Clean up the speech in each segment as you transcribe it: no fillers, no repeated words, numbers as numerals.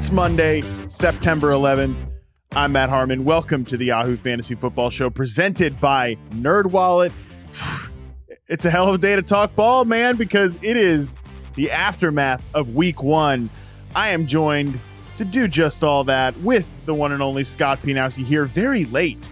It's Monday, September 11th. I'm Matt Harmon. Welcome to the Yahoo Fantasy Football Show presented by NerdWallet. It's a hell of a day to talk ball, man, because it is the aftermath of week one. I am joined to do just all that with the one and only Scott Pianowski here very late,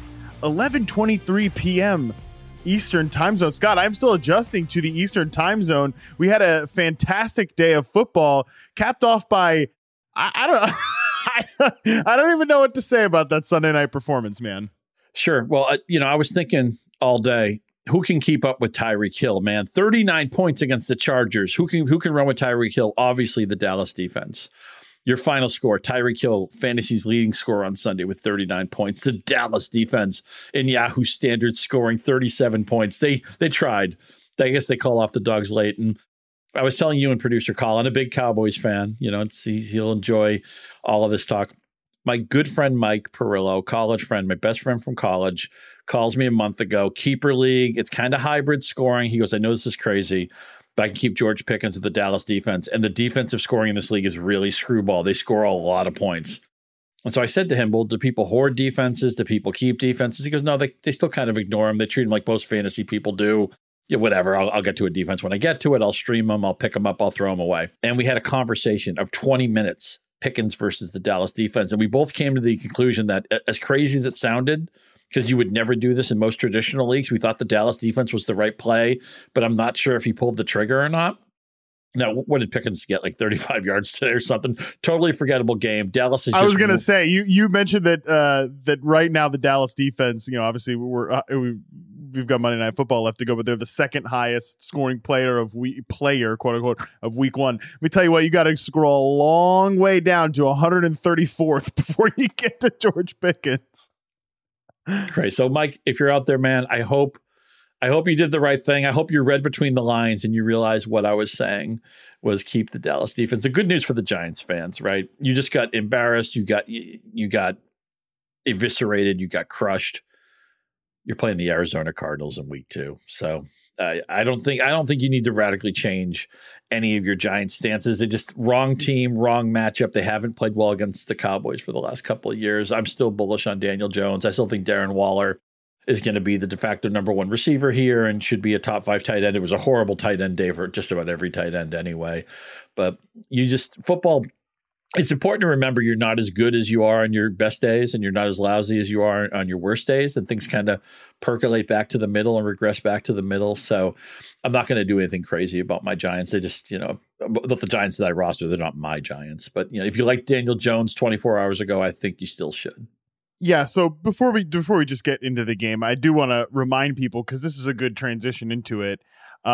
11:23 p.m. Eastern time zone. Scott, I'm still adjusting to the Eastern time zone. We had a fantastic day of football capped off by I don't know. I don't even know what to say about that Sunday night performance, man. Sure. Well, I was thinking all day, who can keep up with Tyreek Hill, man? 39 points against the Chargers. Who can run with Tyreek Hill? Obviously, the Dallas defense. Your final score, Tyreek Hill, fantasy's leading scorer on Sunday with 39 points. The Dallas defense in Yahoo standards scoring 37 points. They tried. I guess they call off the dogs late. And I was telling you and producer Colin, a big Cowboys fan, he'll enjoy all of this talk. My good friend, Mike Perillo, college friend, my best friend from college, calls me a month ago, keeper league. It's kind of hybrid scoring. He goes, I know this is crazy, but I can keep George Pickens with the Dallas defense. And the defensive scoring in this league is really screwball. They score a lot of points. And so I said to him, well, do people hoard defenses? Do people keep defenses? He goes, no, they still kind of ignore them. They treat them like most fantasy people do. Yeah, whatever. I'll get to a defense when I get to it. I'll stream them. I'll pick them up. I'll throw them away. And we had a conversation of 20 minutes, Pickens versus the Dallas defense. And we both came to the conclusion that as crazy as it sounded, because you would never do this in most traditional leagues, we thought the Dallas defense was the right play, but I'm not sure if he pulled the trigger or not. Now, what did Pickens get? Like 35 yards today or something? Totally forgettable game. Dallas is. I was going to say you mentioned that right now the Dallas defense. Obviously we've got Monday Night Football left to go, but they're the second highest scoring player quote unquote of week one. Let me tell you what, you got to scroll a long way down to 134th before you get to George Pickens. Great. So, Mike, if you're out there, man, I hope you did the right thing. I hope you read between the lines and you realize what I was saying was keep the Dallas defense. The good news for the Giants fans, right? You just got embarrassed. You got eviscerated. You got crushed. You're playing the Arizona Cardinals in week 2. So I don't think you need to radically change any of your Giants stances. They just wrong team, wrong matchup. They haven't played well against the Cowboys for the last couple of years. I'm still bullish on Daniel Jones. I still think Darren Waller is going to be the de facto number one receiver here and should be a top 5 tight end. It was a horrible tight end day for just about every tight end anyway. But football, it's important to remember you're not as good as you are on your best days and you're not as lousy as you are on your worst days, and things kind of percolate back to the middle and regress back to the middle. So I'm not going to do anything crazy about my Giants. They just, about the Giants that I roster, they're not my Giants. But, if you like Daniel Jones 24 hours ago, I think you still should. Yeah, so before we just get into the game, I do want to remind people, because this is a good transition into it.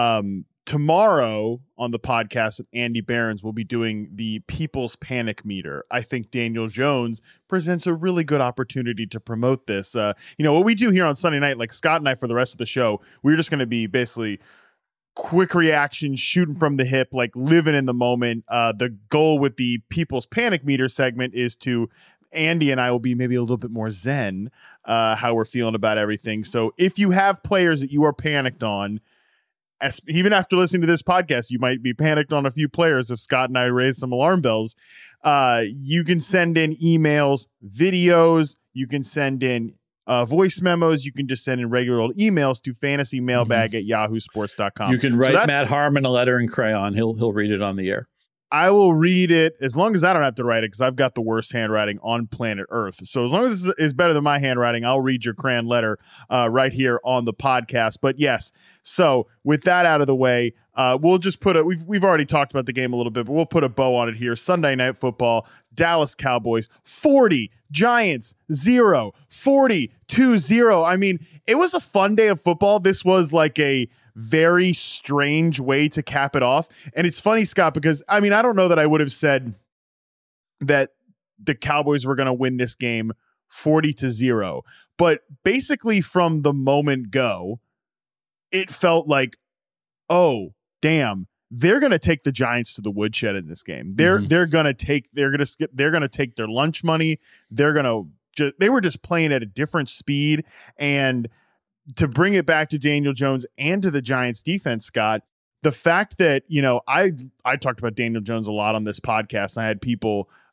Tomorrow on the podcast with Andy Behrens, we'll be doing the People's Panic Meter. I think Daniel Jones presents a really good opportunity to promote this. What we do here on Sunday night, like Scott and I for the rest of the show, we're just going to be basically quick reaction, shooting from the hip, like living in the moment. The goal with the People's Panic Meter segment is to Andy and I will be maybe a little bit more zen, how we're feeling about everything. So if you have players that you are panicked on, even after listening to this podcast, you might be panicked on a few players. If Scott and I raise some alarm bells, you can send in emails, videos. You can send in voice memos. You can just send in regular old emails to fantasymailbag@yahoosports.com. You can write Matt Harmon a letter in crayon. He'll read it on the air. I will read it as long as I don't have to write it, because I've got the worst handwriting on planet Earth. So as long as it's better than my handwriting, I'll read your crayon letter right here on the podcast. But yes, so with that out of the way, we'll just we've already talked about the game a little bit, but we'll put a bow on it here. Sunday Night Football, Dallas Cowboys 40, Giants 0, 40-0. I mean, it was a fun day of football. This was like a very strange way to cap it off. And it's funny, Scott, because I don't know that I would have said that the Cowboys were going to win this game 40-0, but basically from the moment go, it felt like, oh, damn, they're going to take the Giants to the woodshed in this game. They're going to take their lunch money. They were just playing at a different speed. And to bring it back to Daniel Jones and to the Giants defense, Scott, the fact that, I talked about Daniel Jones a lot on this podcast, and I had people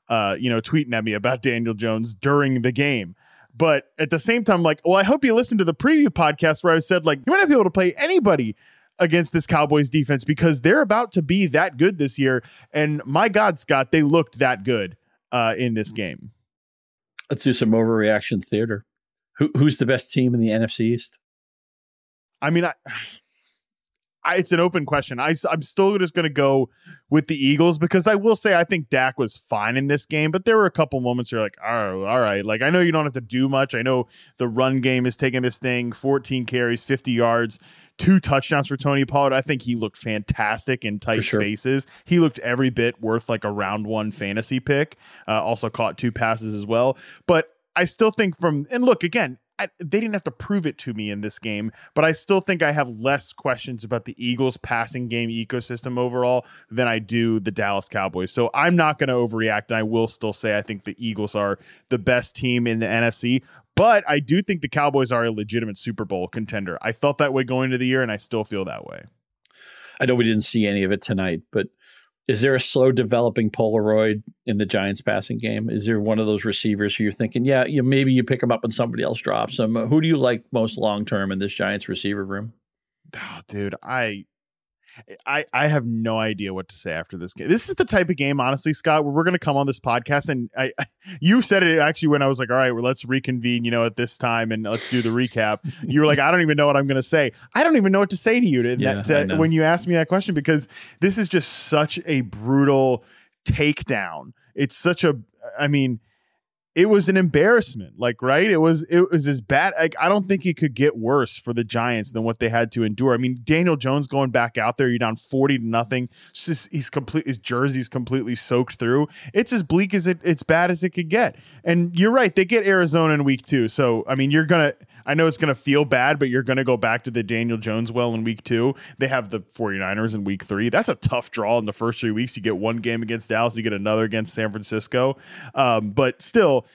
tweeting at me about Daniel Jones during the game. But at the same time, like, well, I hope you listened to the preview podcast where I said, like, you might not be able to play anybody against this Cowboys defense because they're about to be that good this year. And my God, Scott, they looked that good in this game. Let's do some overreaction theater. Who's the best team in the NFC East? I mean, it's an open question. I'm still just going to go with the Eagles because I will say I think Dak was fine in this game, but there were a couple moments where you're like, oh, all right. Like, I know you don't have to do much. I know the run game is taking this thing, 14 carries, 50 yards, 2 touchdowns for Tony Pollard. I think he looked fantastic in tight spaces. He looked every bit worth like a round 1 fantasy pick. Also caught 2 passes as well. But I still think and look, again, they didn't have to prove it to me in this game, but I still think I have less questions about the Eagles passing game ecosystem overall than I do the Dallas Cowboys. So I'm not going to overreact, and I will still say I think the Eagles are the best team in the NFC, but I do think the Cowboys are a legitimate Super Bowl contender. I felt that way going into the year, and I still feel that way. I know we didn't see any of it tonight, but is there a slow developing Polaroid in the Giants passing game? Is there one of those receivers who you're thinking, maybe you pick them up and somebody else drops them? Who do you like most long-term in this Giants receiver room? Oh, dude, I have no idea what to say after this game. This is the type of game, honestly, Scott, where we're going to come on this podcast. And you said it actually when I was like, all right, well, let's reconvene, at this time and let's do the recap. You were like, I don't even know what I'm going to say. I don't even know what to say to you when you asked me that question, because this is just such a brutal takedown. It's it was an embarrassment, right? It was as bad. I don't think it could get worse for the Giants than what they had to endure. I mean, Daniel Jones going back out there, you're down 40-0. His jersey's completely soaked through. It's as bleak as it's bad as it could get. And you're right, they get Arizona in week 2. So, I mean, I know it's going to feel bad, but you're going to go back to the Daniel Jones well in week 2. They have the 49ers in week 3. That's a tough draw in the first 3 weeks. You get one game against Dallas, you get another against San Francisco. But still,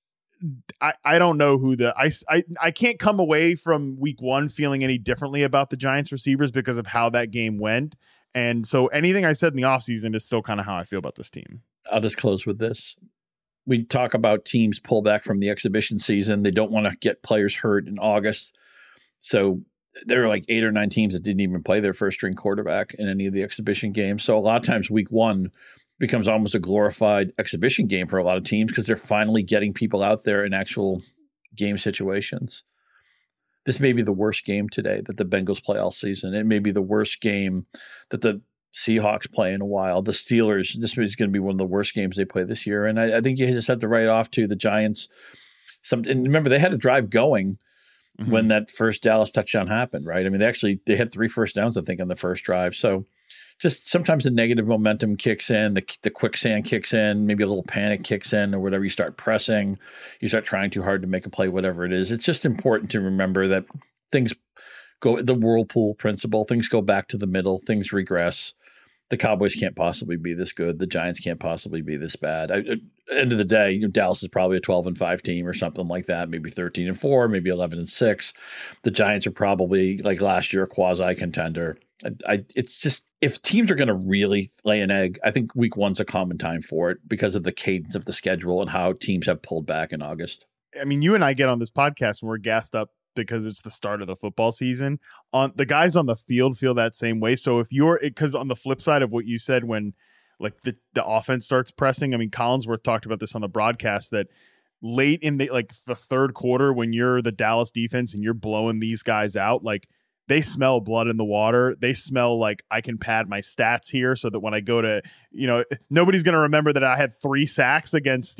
I don't know who I can't come away from week 1 feeling any differently about the Giants receivers because of how that game went. And so anything I said in the offseason is still kind of how I feel about this team. I'll just close with this. We talk about teams pull back from the exhibition season. They don't want to get players hurt in August. So there are like 8 or 9 teams that didn't even play their first string quarterback in any of the exhibition games. So a lot of times week 1 becomes almost a glorified exhibition game for a lot of teams because they're finally getting people out there in actual game situations. This may be the worst game today that the Bengals play all season. It may be the worst game that the Seahawks play in a while. The Steelers, this is going to be one of the worst games they play this year. And I think you just have to write off to the Giants. And remember, they had a drive going when that first Dallas touchdown happened, right? I mean, they had 3 first downs, I think, on the first drive. So just sometimes the negative momentum kicks in, the quicksand kicks in, maybe a little panic kicks in or whatever. You start pressing, you start trying too hard to make a play, whatever it is. It's just important to remember that things go, the whirlpool principle, things go back to the middle, things regress. The Cowboys can't possibly be this good. The Giants can't possibly be this bad. At the end of the day, Dallas is probably a 12-5 team or something like that, maybe 13-4, maybe 11-6. The Giants are probably, like last year, a quasi contender. It's just, if teams are going to really lay an egg, I think week 1's a common time for it because of the cadence of the schedule and how teams have pulled back in August. I mean, you and I get on this podcast and we're gassed up because it's the start of the football season. The guys on the field feel that same way. So because on the flip side of what you said, when like the offense starts pressing, I mean, Collinsworth talked about this on the broadcast that late in the third quarter, when you're the Dallas defense and you're blowing these guys out, like they smell blood in the water. They smell like I can pad my stats here so that when I go to, nobody's going to remember that I had 3 sacks against,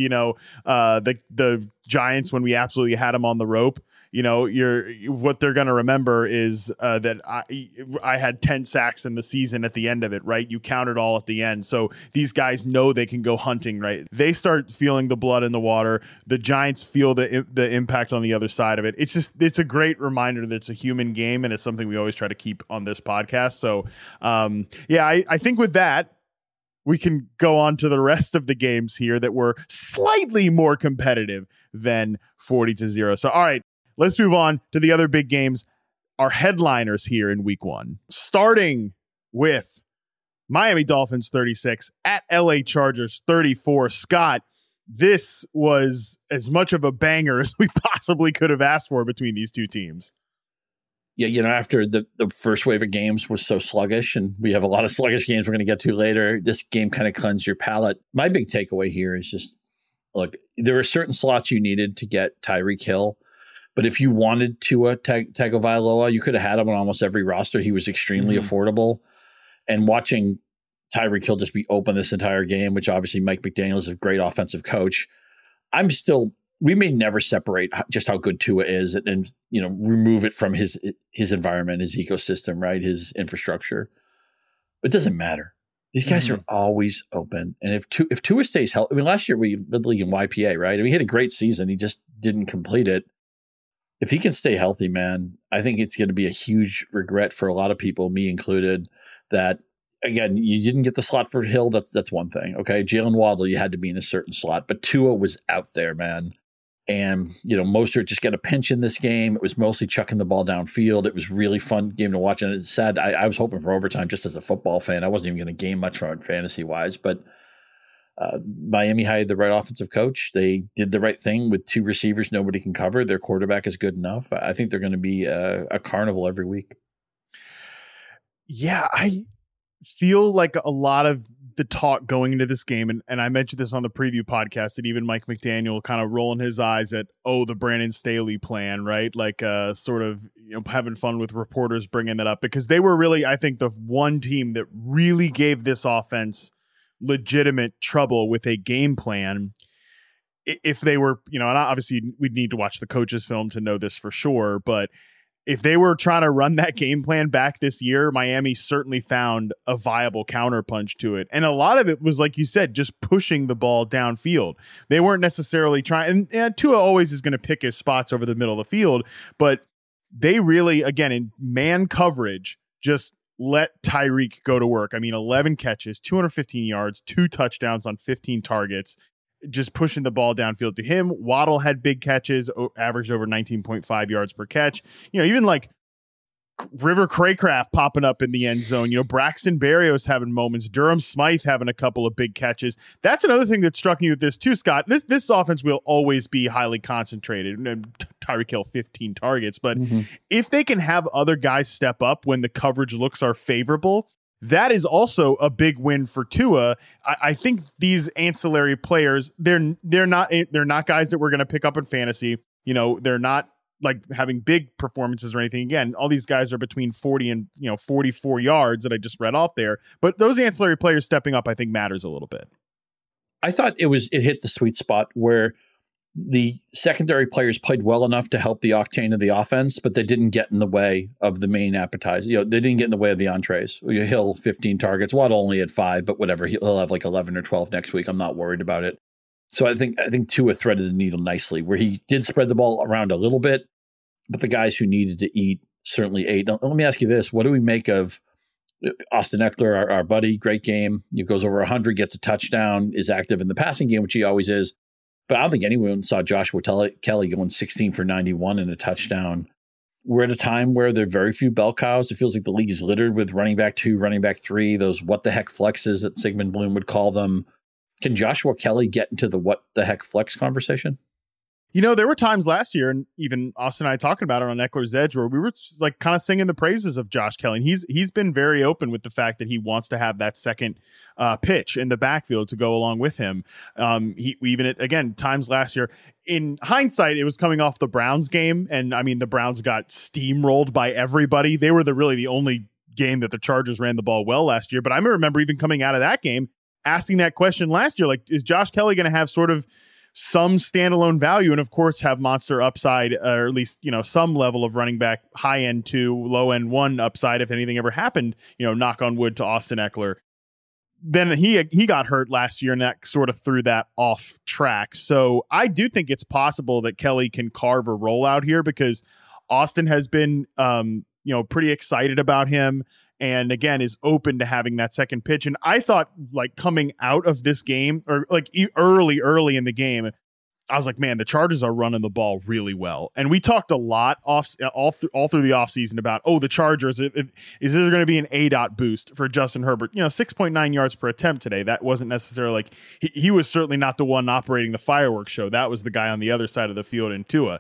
the Giants when we absolutely had them on the rope. What they're going to remember is that I had 10 sacks in the season at the end of it, right? You count it all at the end. So these guys know they can go hunting, right? They start feeling the blood in the water. The Giants feel the impact on the other side of it. It's a great reminder that it's a human game, and it's something we always try to keep on this podcast. So, I think with that, we can go on to the rest of the games here that were slightly more competitive than 40-0. So, all right. Let's move on to the other big games, our headliners here in week 1, starting with Miami Dolphins 36 at LA Chargers 34. Scott, this was as much of a banger as we possibly could have asked for between these two teams. Yeah, after the first wave of games was so sluggish, and we have a lot of sluggish games we're going to get to later, this game kind of cleansed your palate. My big takeaway here is just, look, there were certain slots you needed to get Tyreek Hill, but if you wanted Tua Tagovailoa, you could have had him on almost every roster. He was extremely affordable. And watching Tyreek Hill just be open this entire game, which obviously Mike McDaniel is a great offensive coach, we may never separate just how good Tua is and remove it from his environment, his ecosystem, right? His infrastructure. But it doesn't matter. These guys are always open. And if Tua stays healthy, last year we led the league in YPA, right? He had a great season. He just didn't complete it. If he can stay healthy, man, I think it's going to be a huge regret for a lot of people, me included, that, again, you didn't get the slot for Hill. That's one thing. Okay. Jalen Waddle, you had to be in a certain slot, but Tua was out there, man. And, Mostert just got a pinch in this game. It was mostly chucking the ball downfield. It was really fun game to watch. And it's sad. I was hoping for overtime just as a football fan. I wasn't even going to gain much from it fantasy wise, but Miami hired the right offensive coach. They did the right thing with two receivers nobody can cover. Their quarterback is good enough. I think they're going to be a carnival every week. Yeah, I feel like a lot of the talk going into this game, and I mentioned this on the preview podcast, that even Mike McDaniel kind of rolling his eyes at, the Brandon Staley plan, right? Like sort of having fun with reporters bringing that up, because they were really, I think, the one team that really gave this offense legitimate trouble with a game plan. If they were, and obviously we'd need to watch the coach's film to know this for sure, but if they were trying to run that game plan back this year, Miami certainly found a viable counterpunch to it. And a lot of it was, like you said, just pushing the ball downfield. They weren't necessarily trying, and Tua always is going to pick his spots over the middle of the field, but they really, again, in man coverage, just let Tyreek go to work. 11 catches, 215 yards, 2 touchdowns on 15 targets. Just pushing the ball downfield to him. Waddle had big catches, averaged over 19.5 yards per catch. Even like River Craycraft popping up in the end zone. Braxton Berrios having moments. Durham Smythe having a couple of big catches. That's another thing that struck me with this too, Scott. This offense will always be highly concentrated. Tyreek Hill, 15 targets. But if they can have other guys step up when the coverage looks are favorable, that is also a big win for Tua. I think these ancillary players, they're not guys that we're going to pick up in fantasy. They're not like having big performances or anything. Again, all these guys are between 40 and 44 yards that I just read off there. But those ancillary players stepping up, I think, matters a little bit. I thought it hit the sweet spot where the secondary players played well enough to help the octane of the offense, but they didn't get in the way of the main appetizer. They didn't get in the way of the entrees. Hill, 15 targets. Waddle only had 5, but whatever. He'll have like 11 or 12 next week. I'm not worried about it. So I think Tua threaded the needle nicely, where he did spread the ball around a little bit, but the guys who needed to eat certainly ate. Now, let me ask you this. What do we make of Austin Eckler, our buddy? Great game. He goes over 100, gets a touchdown, is active in the passing game, which he always is. But I don't think anyone saw Joshua Kelly going 16 for 91 and a touchdown. We're at a time where there are very few bell cows. It feels like the league is littered with running back 2, running back 3, those what the heck flexes that Sigmund Bloom would call them. Can Joshua Kelly get into the what the heck flex conversation? There were times last year, and even Austin and I talking about it on Eckler's Edge, where we were just like kind of singing the praises of Josh Kelly. And he's been very open with the fact that he wants to have that second pitch in the backfield to go along with him. He even again times last year. In hindsight, it was coming off the Browns game, and the Browns got steamrolled by everybody. They were really the only game that the Chargers ran the ball well last year. But I remember even coming out of that game asking that question last year, like, is Josh Kelly going to have sort of some standalone value, and of course have monster upside, or at least some level of running back, high end 2, low end 1 upside if anything ever happened, knock on wood, to Austin Eckler. Then he got hurt last year, and that sort of threw that off track. So I do think it's possible that Kelly can carve a rollout here, because Austin has been pretty excited about him, and again is open to having that second pitch. And I thought, like, coming out of this game, or like early in the game, I was like, man, the Chargers are running the ball really well. And we talked a lot all through the offseason about, the Chargers, is there going to be an ADOT boost for Justin Herbert? 6.9 yards per attempt today. That wasn't necessarily like, he was certainly not the one operating the fireworks show. That was the guy on the other side of the field in Tua.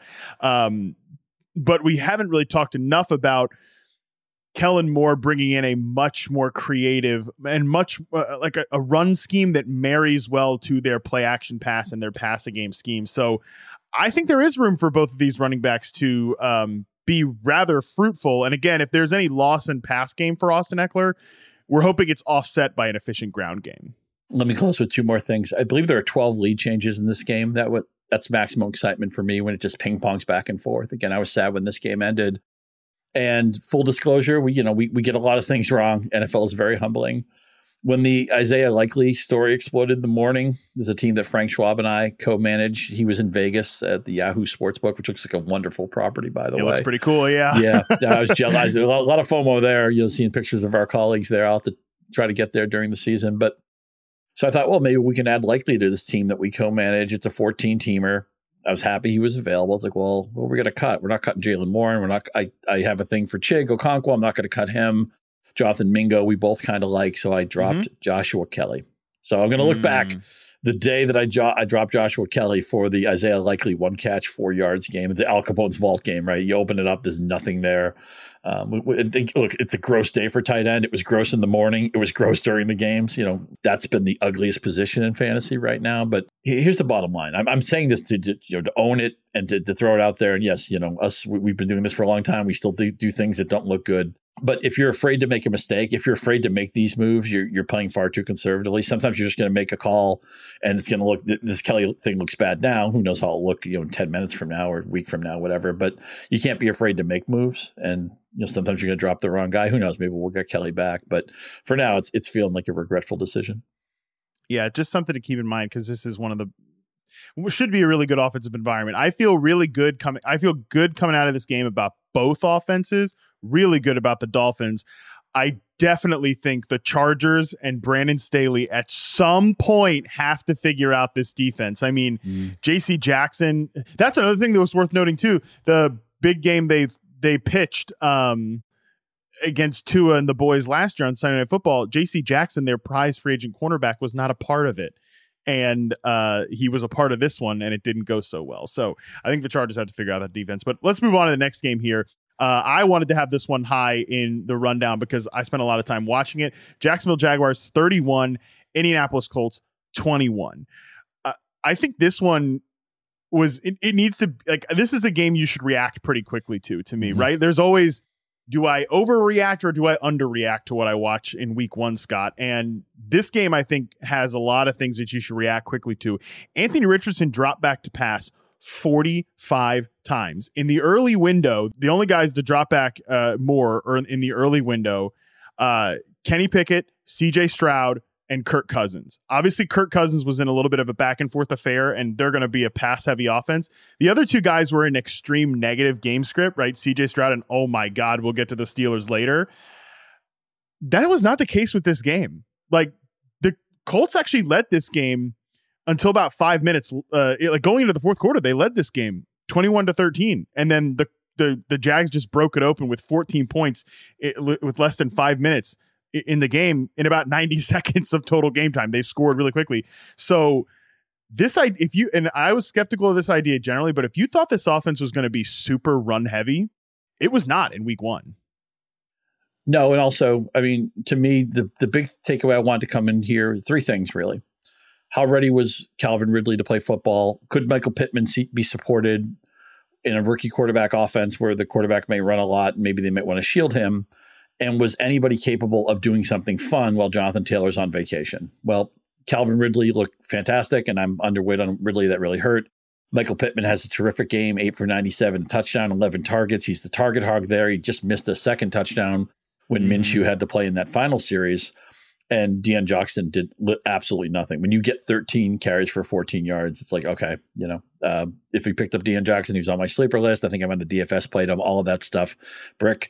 But we haven't really talked enough about Kellen Moore bringing in a much more creative and much like a run scheme that marries well to their play action pass and their passing game scheme. So I think there is room for both of these running backs to be rather fruitful. And again, if there's any loss in pass game for Austin Ekeler, we're hoping it's offset by an efficient ground game. Let me close with two more things. I believe there are 12 lead changes in this game. That's maximum excitement for me when it just ping pongs back and forth. Again, I was sad when this game ended. And full disclosure, we get a lot of things wrong. NFL is very humbling. When the Isaiah Likely story exploded in the morning, there's a team that Frank Schwab and I co-manage. He was in Vegas at the Yahoo Sportsbook, which looks like a wonderful property, by the way. It looks pretty cool, yeah. Yeah, I was jealous. There's a lot of FOMO there, seeing pictures of our colleagues there. I'll have to try to get there during the season. But so I thought, well, maybe we can add Likely to this team that we co-manage. It's a 14-teamer. I was happy he was available. It's like, well, what are we going to cut? We're not cutting Jalen Moore. And I have a thing for Chig Okonkwo. I'm not going to cut him. Jonathan Mingo, we both kind of like. So I dropped Joshua Kelly. So I'm going to look back the day that I dropped Joshua Kelly for the Isaiah Likely 1 catch, 4 yards game. It's the Al Capone's vault game, right? You open it up, there's nothing there. Look, it's a gross day for tight end. It was gross in the morning. It was gross during the games. That's been the ugliest position in fantasy right now. But here's the bottom line. I'm saying this to own it and to throw it out there. And yes, we've been doing this for a long time. We still do things that don't look good. But if you're afraid to make a mistake, if you're afraid to make these moves, you're playing far too conservatively. Sometimes you're just going to make a call and it's going to look, this Kelly thing looks bad now. Who knows how it'll look, 10 minutes from now or a week from now, whatever. But you can't be afraid to make moves. And sometimes you're going to drop the wrong guy. Who knows? Maybe we'll get Kelly back. But for now, it's feeling like a regretful decision. Yeah, just something to keep in mind because this is should be a really good offensive environment. I feel good coming out of this game about both offenses. Really good about the Dolphins. I definitely think the Chargers and Brandon Staley at some point have to figure out this defense. I mean, JC Jackson, that's another thing that was worth noting too. The big game they pitched against Tua and the boys last year on Sunday Night Football, JC Jackson, their prize free agent cornerback, was not a part of it. And he was a part of this one, and it didn't go so well. So I think the Chargers have to figure out that defense. But let's move on to the next game here. I wanted to have this one high in the rundown because I spent a lot of time watching it. Jacksonville Jaguars 31, Indianapolis Colts 21. I think this one it needs to, like, this is a game you should react pretty quickly to me, right? There's always, do I overreact or do I underreact to what I watch in week 1, Scott? And this game, I think, has a lot of things that you should react quickly to. Anthony Richardson dropped back to pass 45 times. In the early window, the only guys to drop back more or in the early window, Kenny Pickett, CJ Stroud, and Kirk Cousins. Obviously, Kirk Cousins was in a little bit of a back and forth affair, and they're going to be a pass-heavy offense. The other two guys were in extreme negative game script, right? CJ Stroud and, oh my God, we'll get to the Steelers later. That was not the case with this game. Like, the Colts actually led this game until about 5 minutes. Going into the fourth quarter, they led this game 21-13. And then the Jags just broke it open with 14 points with less than 5 minutes in the game in about 90 seconds of total game time. They scored really quickly. So I was skeptical of this idea generally, but if you thought this offense was going to be super run heavy, it was not in week 1. No. And also, I mean, to me, the big takeaway I wanted to come in here, 3 things really. How ready was Calvin Ridley to play football? Could Michael Pittman be supported in a rookie quarterback offense where the quarterback may run a lot and maybe they might want to shield him? And was anybody capable of doing something fun while Jonathan Taylor's on vacation? Well, Calvin Ridley looked fantastic, and I'm underweight on Ridley. That really hurt. Michael Pittman has a terrific game, 8 for 97, touchdown, 11 targets. He's the target hog there. He just missed a second touchdown when Minshew had to play in that final series. And Deion Johnson did absolutely nothing. When you get 13 carries for 14 yards, it's like, okay, if we picked up Deion Johnson, he was on my sleeper list. I think I'm on the DFS played him, all of that stuff. Brick.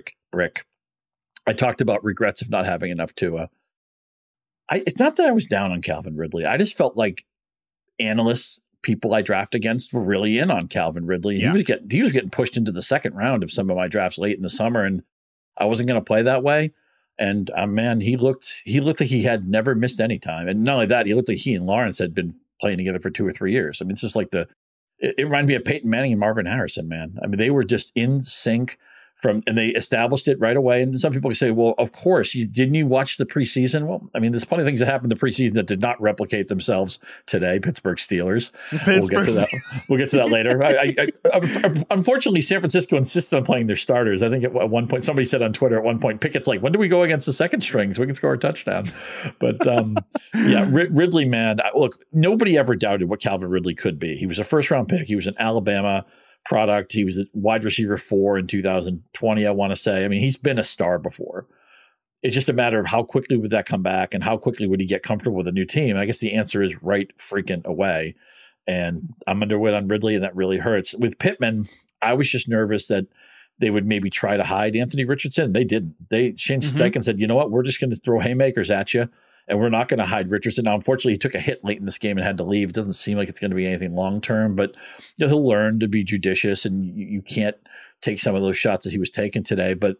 I talked about regrets of not having enough Tua. It's not that I was down on Calvin Ridley. I just felt like analysts, people I draft against were really in on Calvin Ridley. Yeah. He was getting pushed into the second round of some of my drafts late in the summer, and I wasn't going to play that way. And man, he looked like he had never missed any time. And not only that, he looked like he and Lawrence had been playing together for 2 or 3 years. I mean, it's just like it reminded me of Peyton Manning and Marvin Harrison, man. I mean, they were just in sync and they established it right away. And some people say, well, of course, didn't you watch the preseason? Well, I mean, there's plenty of things that happened in the preseason that did not replicate themselves today. Pittsburgh Steelers. We'll get to that. We'll get to that later. Unfortunately, San Francisco insisted on playing their starters. I think at one point, somebody said on Twitter at one point, Pickett's like, when do we go against the second string so we can score a touchdown? But yeah, Ridley, man, look, nobody ever doubted what Calvin Ridley could be. He was a first round pick. He was an Alabama product. He was a wide receiver 4 in 2020, I want to say. I mean, he's been a star before. It's just a matter of how quickly would that come back and how quickly would he get comfortable with a new team. And I guess the answer is right freaking away. And I'm underweight on Ridley, and that really hurts. With Pittman, I was just nervous that they would maybe try to hide Anthony Richardson. They didn't. Shane Steichen said, you know what, we're just going to throw haymakers at you, and we're not going to hide Richardson. Now, unfortunately, he took a hit late in this game and had to leave. It doesn't seem like it's going to be anything long-term, but he'll learn to be judicious, and you can't take some of those shots that he was taking today. But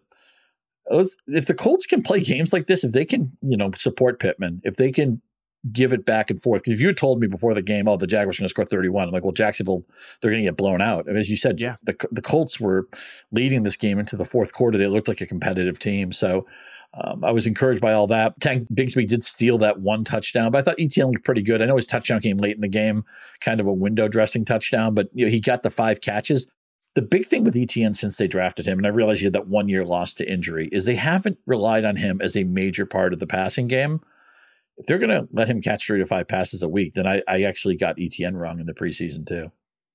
if the Colts can play games like this, if they can, support Pittman, if they can give it back and forth, because if you had told me before the game, the Jaguars are going to score 31, I'm like, well, Jacksonville, they're going to get blown out. And as you said, yeah, the Colts were leading this game into the fourth quarter. They looked like a competitive team. So I was encouraged by all that. Tank Bigsby did steal that one touchdown, but I thought ETN looked pretty good. I know his touchdown came late in the game, kind of a window dressing touchdown, but he got the 5 catches. The big thing with ETN since they drafted him, and I realize he had that 1 year loss to injury, is they haven't relied on him as a major part of the passing game. If they're going to let him catch 3 to 5 passes a week, then I actually got ETN wrong in the preseason too.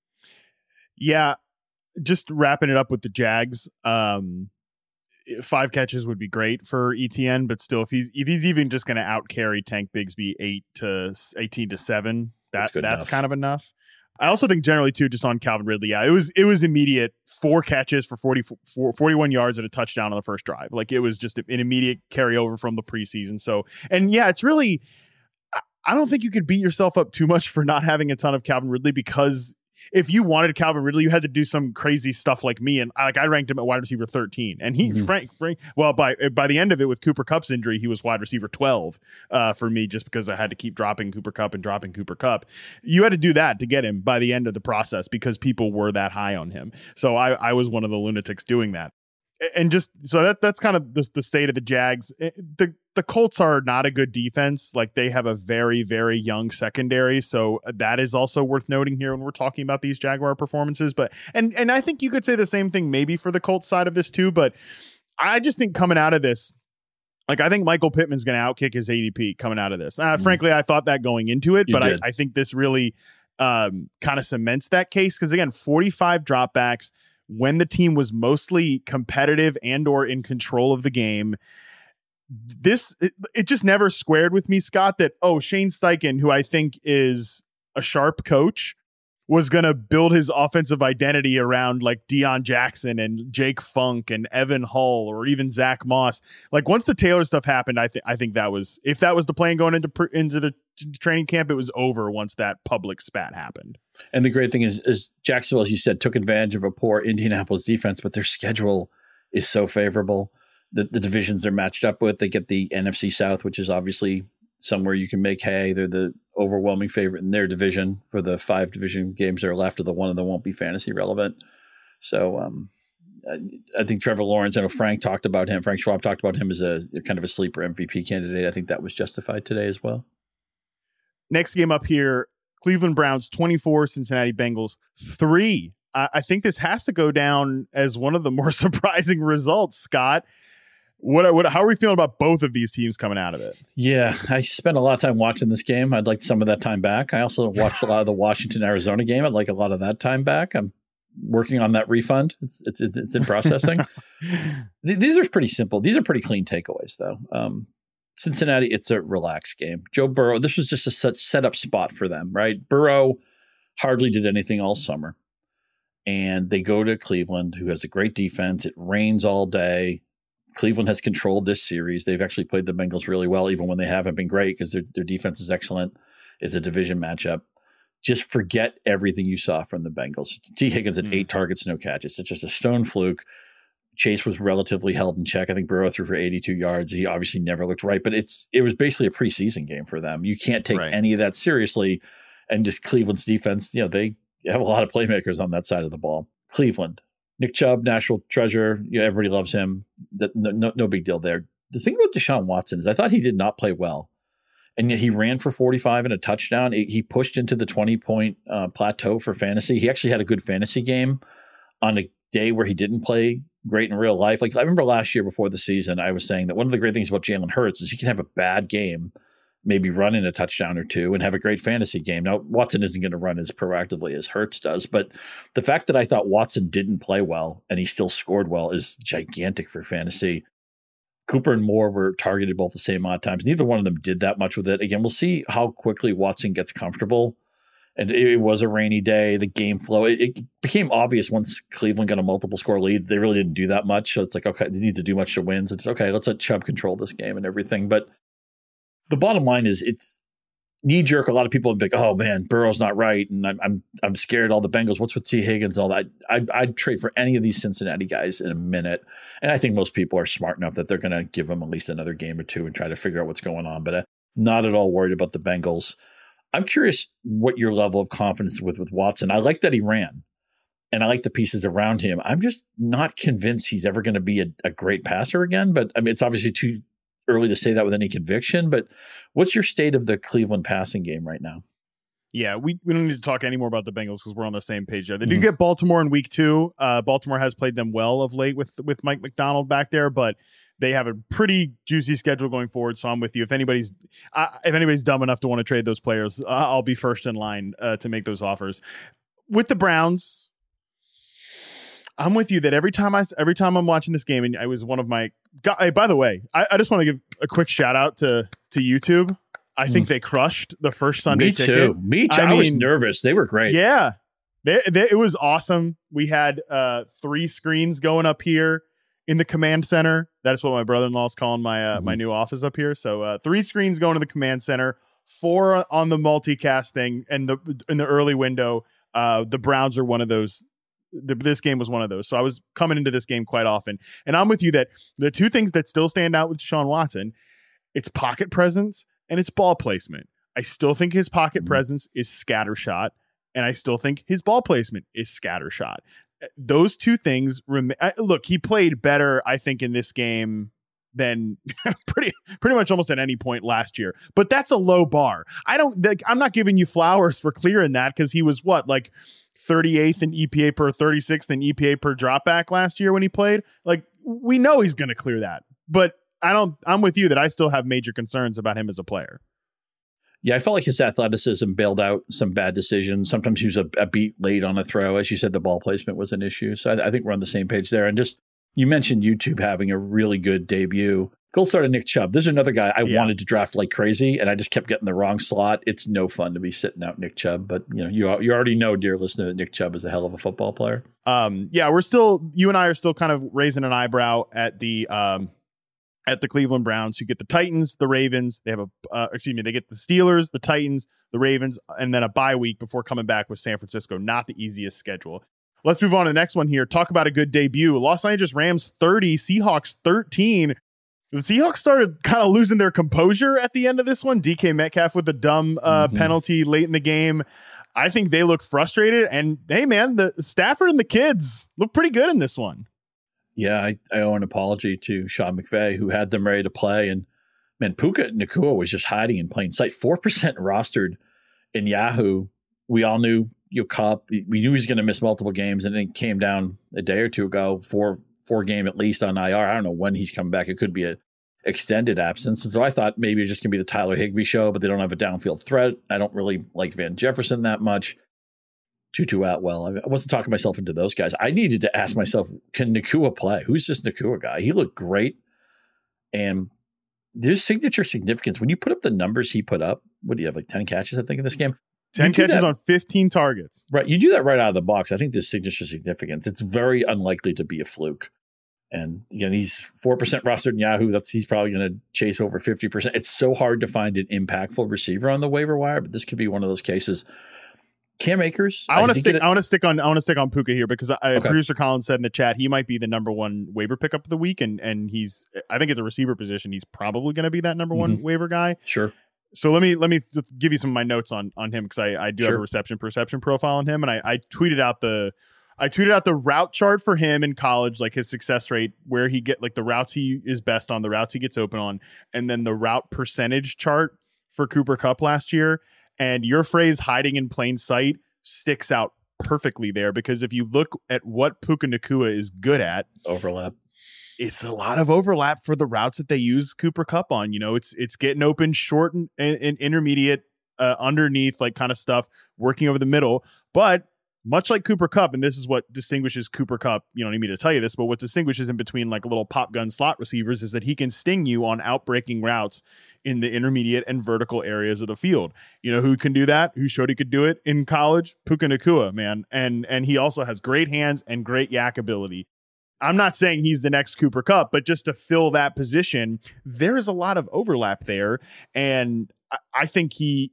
Yeah, just wrapping it up with the Jags. 5 catches would be great for ETN, but still, if he's even just going to out carry Tank Bigsby 18 to 7, that's kind of enough. I also think generally too, just on Calvin Ridley, yeah, it was immediate. 4 catches for 41 yards and a touchdown on the first drive. Like, it was just an immediate carryover from the preseason. So, and yeah, it's really, I don't think you could beat yourself up too much for not having a ton of Calvin Ridley, because if you wanted Calvin Ridley, you had to do some crazy stuff like me. And I ranked him at wide receiver 13. And he, Frank, well, by the end of it with Cooper Kupp's injury, he was wide receiver 12 for me, just because I had to keep dropping Cooper Kupp. You had to do that to get him by the end of the process, because people were that high on him. So I was one of the lunatics doing that. And just so that's kind of the state of the Jags. The Colts are not a good defense. Like, they have a very, very young secondary. So that is also worth noting here when we're talking about these Jaguar performances. But and I think you could say the same thing maybe for the Colts side of this too. But I just think coming out of this, like, I think Michael Pittman's going to outkick his ADP coming out of this. Frankly, I thought that going into it, but I think this really kind of cements that case. Because again, 45 dropbacks when the team was mostly competitive and or in control of the game. It just never squared with me, Scott, that, Shane Steichen, who I think is a sharp coach, was going to build his offensive identity around like Deion Jackson and Jake Funk and Evan Hull or even Zach Moss. Like, once the Taylor stuff happened, I think that was, if that was the plan going into the training camp, it was over once that public spat happened. And the great thing is Jacksonville, as you said, took advantage of a poor Indianapolis defense, but their schedule is so favorable. The divisions they're matched up with, they get the NFC South, which is obviously somewhere you can make hay. They're the overwhelming favorite in their division for the 5 division games that are left of the one that won't be fantasy relevant. So I think Trevor Lawrence, I know Frank Schwab talked about him as a kind of a sleeper MVP candidate. I think that was justified today as well. Next game up here, Cleveland Browns 24, Cincinnati Bengals 3. I think this has to go down as one of the more surprising results, Scott. How are we feeling about both of these teams coming out of it? Yeah, I spent a lot of time watching this game. I'd like some of that time back. I also watched a lot of the Washington-Arizona game. I'd like a lot of that time back. I'm working on that refund. It's in processing. These are pretty simple. These are pretty clean takeaways, though. Cincinnati, it's a relaxed game. Joe Burrow, this was just a set-up spot for them, right? Burrow hardly did anything all summer. And they go to Cleveland, who has a great defense. It rains all day. Cleveland has controlled this series. They've actually played the Bengals really well, even when they haven't been great, because their defense is excellent. It's a division matchup. just forget everything you saw from the Bengals. T. Higgins had 8 targets, no catches. It's just a stone fluke. Chase was relatively held in check. I think Burrow threw for 82 yards. He obviously never looked right, but it was basically a preseason game for them. You can't take any of that seriously. And just Cleveland's defense, they have a lot of playmakers on that side of the ball. Cleveland, Nick Chubb, national treasure. Everybody loves him. No big deal there. The thing about Deshaun Watson is I thought he did not play well. And yet he ran for 45 and a touchdown. He pushed into the 20-point plateau for fantasy. He actually had a good fantasy game on a day where he didn't play great in real life. Like I remember last year before the season, I was saying that one of the great things about Jalen Hurts is he can have a bad game, maybe run in a touchdown or two and have a great fantasy game. Now, Watson isn't going to run as proactively as Hurts does, but the fact that I thought Watson didn't play well and he still scored well is gigantic for fantasy. Cooper and Moore were targeted both the same odd times. Neither one of them did that much with it. Again, we'll see how quickly Watson gets comfortable. And it was a rainy day. The game flow, it became obvious once Cleveland got a multiple score lead. They really didn't do that much. So it's like, okay, they need to do much to win. So it's okay, let's let Chubb control this game and everything. But the bottom line is it's knee jerk. A lot of people would be like, oh man, Burrow's not right. And I'm scared all the Bengals. What's with T. Higgins and all that? I'd trade for any of these Cincinnati guys in a minute. And I think most people are smart enough that they're going to give them at least another game or two and try to figure out what's going on. But not at all worried about the Bengals. I'm curious what your level of confidence with Watson. I like that he ran, and I like the pieces around him. I'm just not convinced he's ever going to be a great passer again. But I mean, it's obviously too early to say that with any conviction. But what's your state of the Cleveland passing game right now? Yeah, we don't need to talk any more about the Bengals because we're on the same page there. They do get Baltimore in week 2. Baltimore has played them well of late with Mike McDonald back there, but they have a pretty juicy schedule going forward. So I'm with you. If anybody's dumb enough to want to trade those players, I'll be first in line to make those offers. With the Browns, I'm with you that every time I'm watching this game, and I was one of my. Hey, by the way, I just want to give a quick shout out to YouTube. I think they crushed the first Sunday ticket. Me too. I was nervous. They were great. Yeah, it was awesome. We had 3 screens going up here in the command center. That's what my brother-in-law is calling my my new office up here. So 3 screens going to the command center, 4 on the multicast thing, and in the early window, the Browns are one of those. This game was one of those. So I was coming into this game quite often, and I'm with you that the 2 things that still stand out with Deshaun Watson, it's pocket presence and it's ball placement. I still think his pocket presence is scattershot, and I still think his ball placement is scattershot. Those 2 things look, he played better, I think, in this game than pretty much almost at any point last year. But that's a low bar. I'm not giving you flowers for clearing that because he was 38th in EPA per 36th in EPA per dropback last year when he played. Like, we know he's going to clear that. But I'm with you that I still have major concerns about him as a player. Yeah, I felt like his athleticism bailed out some bad decisions. Sometimes he was a beat late on a throw. As you said, the ball placement was an issue. So I think we're on the same page there. And just, you mentioned YouTube having a really good debut. Gold star to Nick Chubb. This is another guy I wanted to draft like crazy, and I just kept getting the wrong slot. It's no fun to be sitting out Nick Chubb, but you already know, dear listener, that Nick Chubb is a hell of a football player. You and I are still kind of raising an eyebrow at the Cleveland Browns, who get the Titans, the Ravens. They have they get the Steelers, the Titans, the Ravens, and then a bye week before coming back with San Francisco. Not the easiest schedule. Let's move on to the next one here. Talk about a good debut. Los Angeles Rams 30, Seahawks 13. The Seahawks started kind of losing their composure at the end of this one. DK Metcalf with a dumb penalty late in the game. I think they look frustrated. And hey, man, the Stafford and the kids look pretty good in this one. Yeah, I owe an apology to Sean McVay, who had them ready to play. And man, Puka Nacua was just hiding in plain sight. 4% rostered in Yahoo. We all knew Cup. We knew he was going to miss multiple games, and then came down a day or two ago, four game at least on IR. I don't know when he's coming back. It could be an extended absence. And so I thought maybe it's just going to be the Tyler Higbee show, but they don't have a downfield threat. I don't really like Van Jefferson that much. Tutu Atwell. I wasn't talking myself into those guys. I needed to ask myself, can Nacua play? Who's this Nacua guy? He looked great. And there's signature significance. When you put up the numbers he put up, what do you have, like 10 catches, I think, in this game? 10 catches on 15 targets. Right. You do that right out of the box. I think there's signature significance. It's very unlikely to be a fluke. And again, he's 4% rostered in Yahoo. He's probably going to chase over 50%. It's so hard to find an impactful receiver on the waiver wire, but this could be one of those cases. Cam Akers. I want to stick on Puka here because Okay. Producer Colin said in the chat he might be the number one waiver pickup of the week, and I think at the receiver position he's probably going to be that number one waiver guy. Sure. So let me just give you some of my notes on him because I do have a reception perception profile on him, and I tweeted out the route chart for him in college, like his success rate, where he get like the routes he is best on, the routes he gets open on, and then the route percentage chart for Cooper Kupp last year. And your phrase "hiding in plain sight" sticks out perfectly there because if you look at what Puka Nacua is good at, overlap. It's a lot of overlap for the routes that they use Cooper Kupp on. You know, it's getting open short and intermediate, underneath, like kind of stuff, working over the middle. But much like Cooper Kupp, and this is what distinguishes Cooper Kupp, you don't need me to tell you this, but what distinguishes him between like little pop gun slot receivers is that he can sting you on outbreaking routes in the intermediate and vertical areas of the field. You know who can do that? Who showed he could do it in college? Puka Nacua, man. And he also has great hands and great yak ability. I'm not saying he's the next Cooper Kupp, but just to fill that position, there is a lot of overlap there. And I think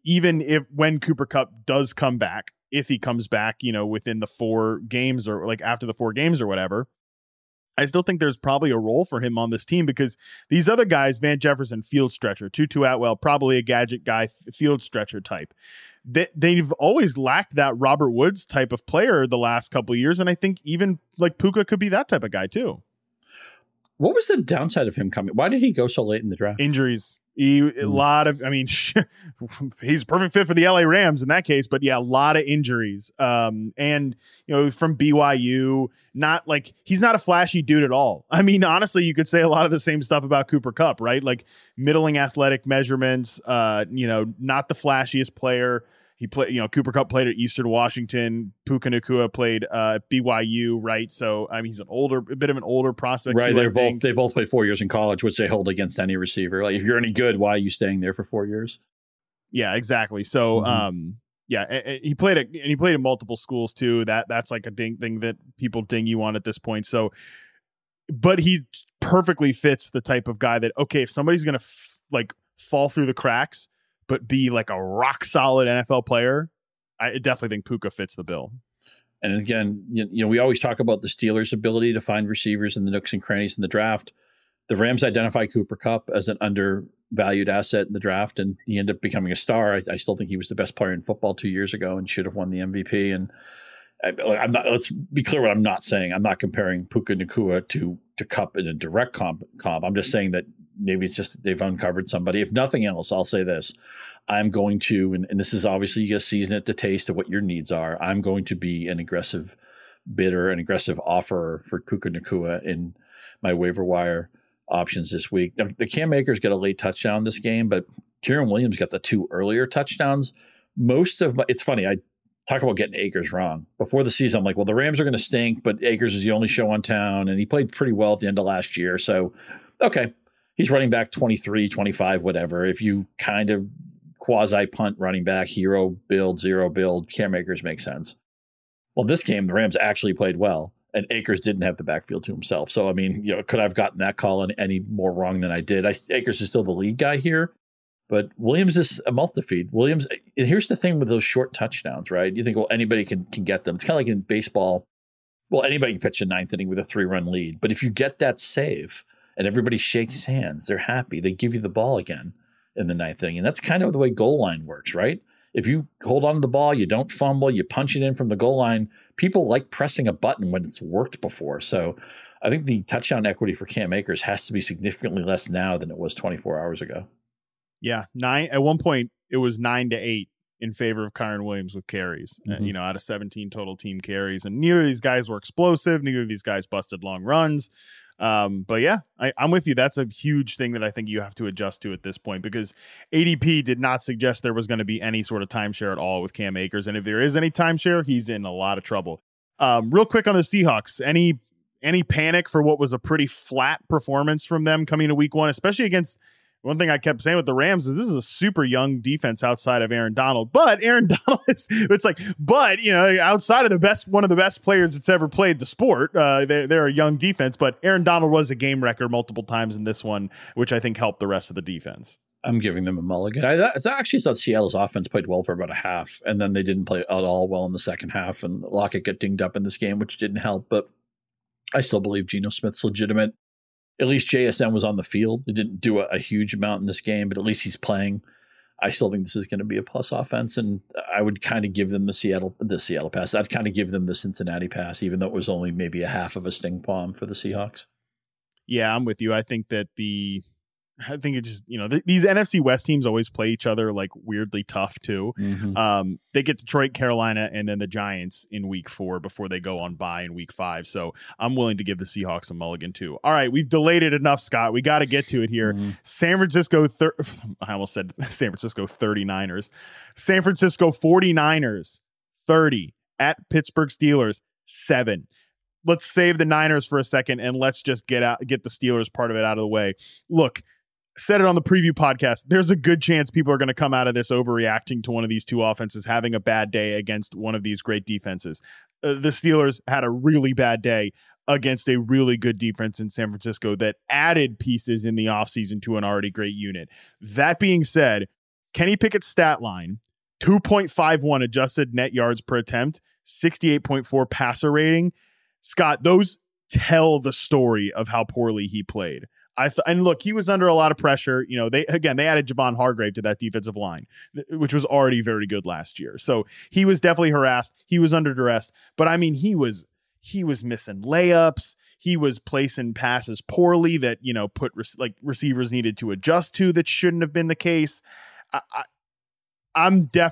when Cooper Kupp does come back, if he comes back, you know, within the 4 games or like after the 4 games or whatever, I still think there's probably a role for him on this team because these other guys, Van Jefferson, field stretcher, Tutu Atwell, probably a gadget guy, field stretcher type. They've always lacked that Robert Woods type of player the last couple of years. And I think even like Puka could be that type of guy too. What was the downside of him coming? Why did he go so late in the draft? Injuries. A lot of, I mean, he's a perfect fit for the LA Rams in that case, but yeah, a lot of injuries. And, you know, from BYU, not like he's not a flashy dude at all. I mean, honestly, you could say a lot of the same stuff about Cooper Kupp, right? Like middling athletic measurements, you know, not the flashiest player. He played, you know, Cooper Kupp played at Eastern Washington. Puka Nacua played at BYU, right? So I mean, he's a bit of an older prospect, right? Too, they both played 4 years in college, which they hold against any receiver. Like, if you're any good, why are you staying there for 4 years? Yeah, exactly. So, he played at multiple schools too. That's like a thing that people ding you on at this point. So, but he perfectly fits the type of guy that if somebody's gonna fall through the cracks, but be like a rock solid NFL player, I definitely think Puka fits the bill. And again, you know, we always talk about the Steelers' ability to find receivers in the nooks and crannies in the draft. The Rams identify Cooper Kupp as an undervalued asset in the draft, and he ended up becoming a star. I still think he was the best player in football 2 years ago and should have won the MVP. And I'm not. Let's be clear what I'm not saying. I'm not comparing Puka Nacua to Kupp in a direct comp. I'm just saying that maybe it's just they've uncovered somebody. If nothing else, I'll say this. I'm going to, and this is obviously you just season it to taste of what your needs are. I'm going to be an aggressive bidder, an aggressive offerer for Puka Nacua in my waiver wire options this week. The Cam Akers got a late touchdown this game, but Kieran Williams got the 2 earlier touchdowns. It's funny, I talk about getting Akers wrong. Before the season, I'm like, well, the Rams are going to stink, but Akers is the only show on town, and he played pretty well at the end of last year. So, okay, he's running back 23, 25, whatever. If you kind of quasi-punt running back, hero build, zero build, Cam Akers makes sense. Well, this game, the Rams actually played well, and Akers didn't have the backfield to himself. So, I mean, you know, could I have gotten that call any more wrong than I did? Akers is still the lead guy here, but Williams is a mouth to feed. Williams, and here's the thing with those short touchdowns, right? You think, well, anybody can get them. It's kind of like in baseball. Well, anybody can pitch a 9th inning with a 3-run lead. But if you get that save and everybody shakes hands, they're happy. They give you the ball again in the 9th inning. And that's kind of the way goal line works, right? If you hold on to the ball, you don't fumble, you punch it in from the goal line, people like pressing a button when it's worked before. So I think the touchdown equity for Cam Akers has to be significantly less now than it was 24 hours ago. Yeah, 9 at one point it was 9-8 in favor of Kyren Williams with carries, you know, out of 17 total team carries. And neither of these guys were explosive. Neither of these guys busted long runs. But yeah, I'm with you. That's a huge thing that I think you have to adjust to at this point because ADP did not suggest there was going to be any sort of timeshare at all with Cam Akers. And if there is any timeshare, he's in a lot of trouble. Real quick on the Seahawks, any panic for what was a pretty flat performance from them coming to week 1, especially against one thing I kept saying with the Rams is this is a super young defense outside of Aaron Donald. But Aaron Donald but you know, outside of one of the best players that's ever played the sport, they're a young defense. But Aaron Donald was a game wrecker multiple times in this one, which I think helped the rest of the defense. I'm giving them a mulligan. I actually thought Seattle's offense played well for about a half, and then they didn't play at all well in the second half, and Lockett got dinged up in this game, which didn't help. But I still believe Geno Smith's legitimate. At least JSN was on the field. He didn't do a huge amount in this game, but at least he's playing. I still think this is going to be a plus offense, and I would kind of give them the Seattle pass. I'd kind of give them the Cincinnati pass, even though it was only maybe a half of a sting bomb for the Seahawks. Yeah, I'm with you. I think it just, these NFC West teams always play each other like weirdly tough too. Mm-hmm. They get Detroit, Carolina, and then the Giants in week 4 before they go on bye in week 5. So I'm willing to give the Seahawks a mulligan too. All right, we've delayed it enough, Scott. We got to get to it here. Mm-hmm. San Francisco 39ers. San Francisco 49ers 30 at Pittsburgh Steelers 7. Let's save the Niners for a second and let's just get the Steelers part of it out of the way. Look, said it on the preview podcast. There's a good chance people are going to come out of this overreacting to one of these two offenses having a bad day against one of these great defenses. The Steelers had a really bad day against a really good defense in San Francisco that added pieces in the offseason to an already great unit. That being said, Kenny Pickett's stat line, 2.51 adjusted net yards per attempt, 68.4 passer rating. Scott, those tell the story of how poorly he played. And look, he was under a lot of pressure. They added Javon Hargrave to that defensive line, which was already very good last year. So he was definitely harassed. He was under duress. But I mean, he was missing layups. He was placing passes poorly that receivers needed to adjust to. That shouldn't have been the case. I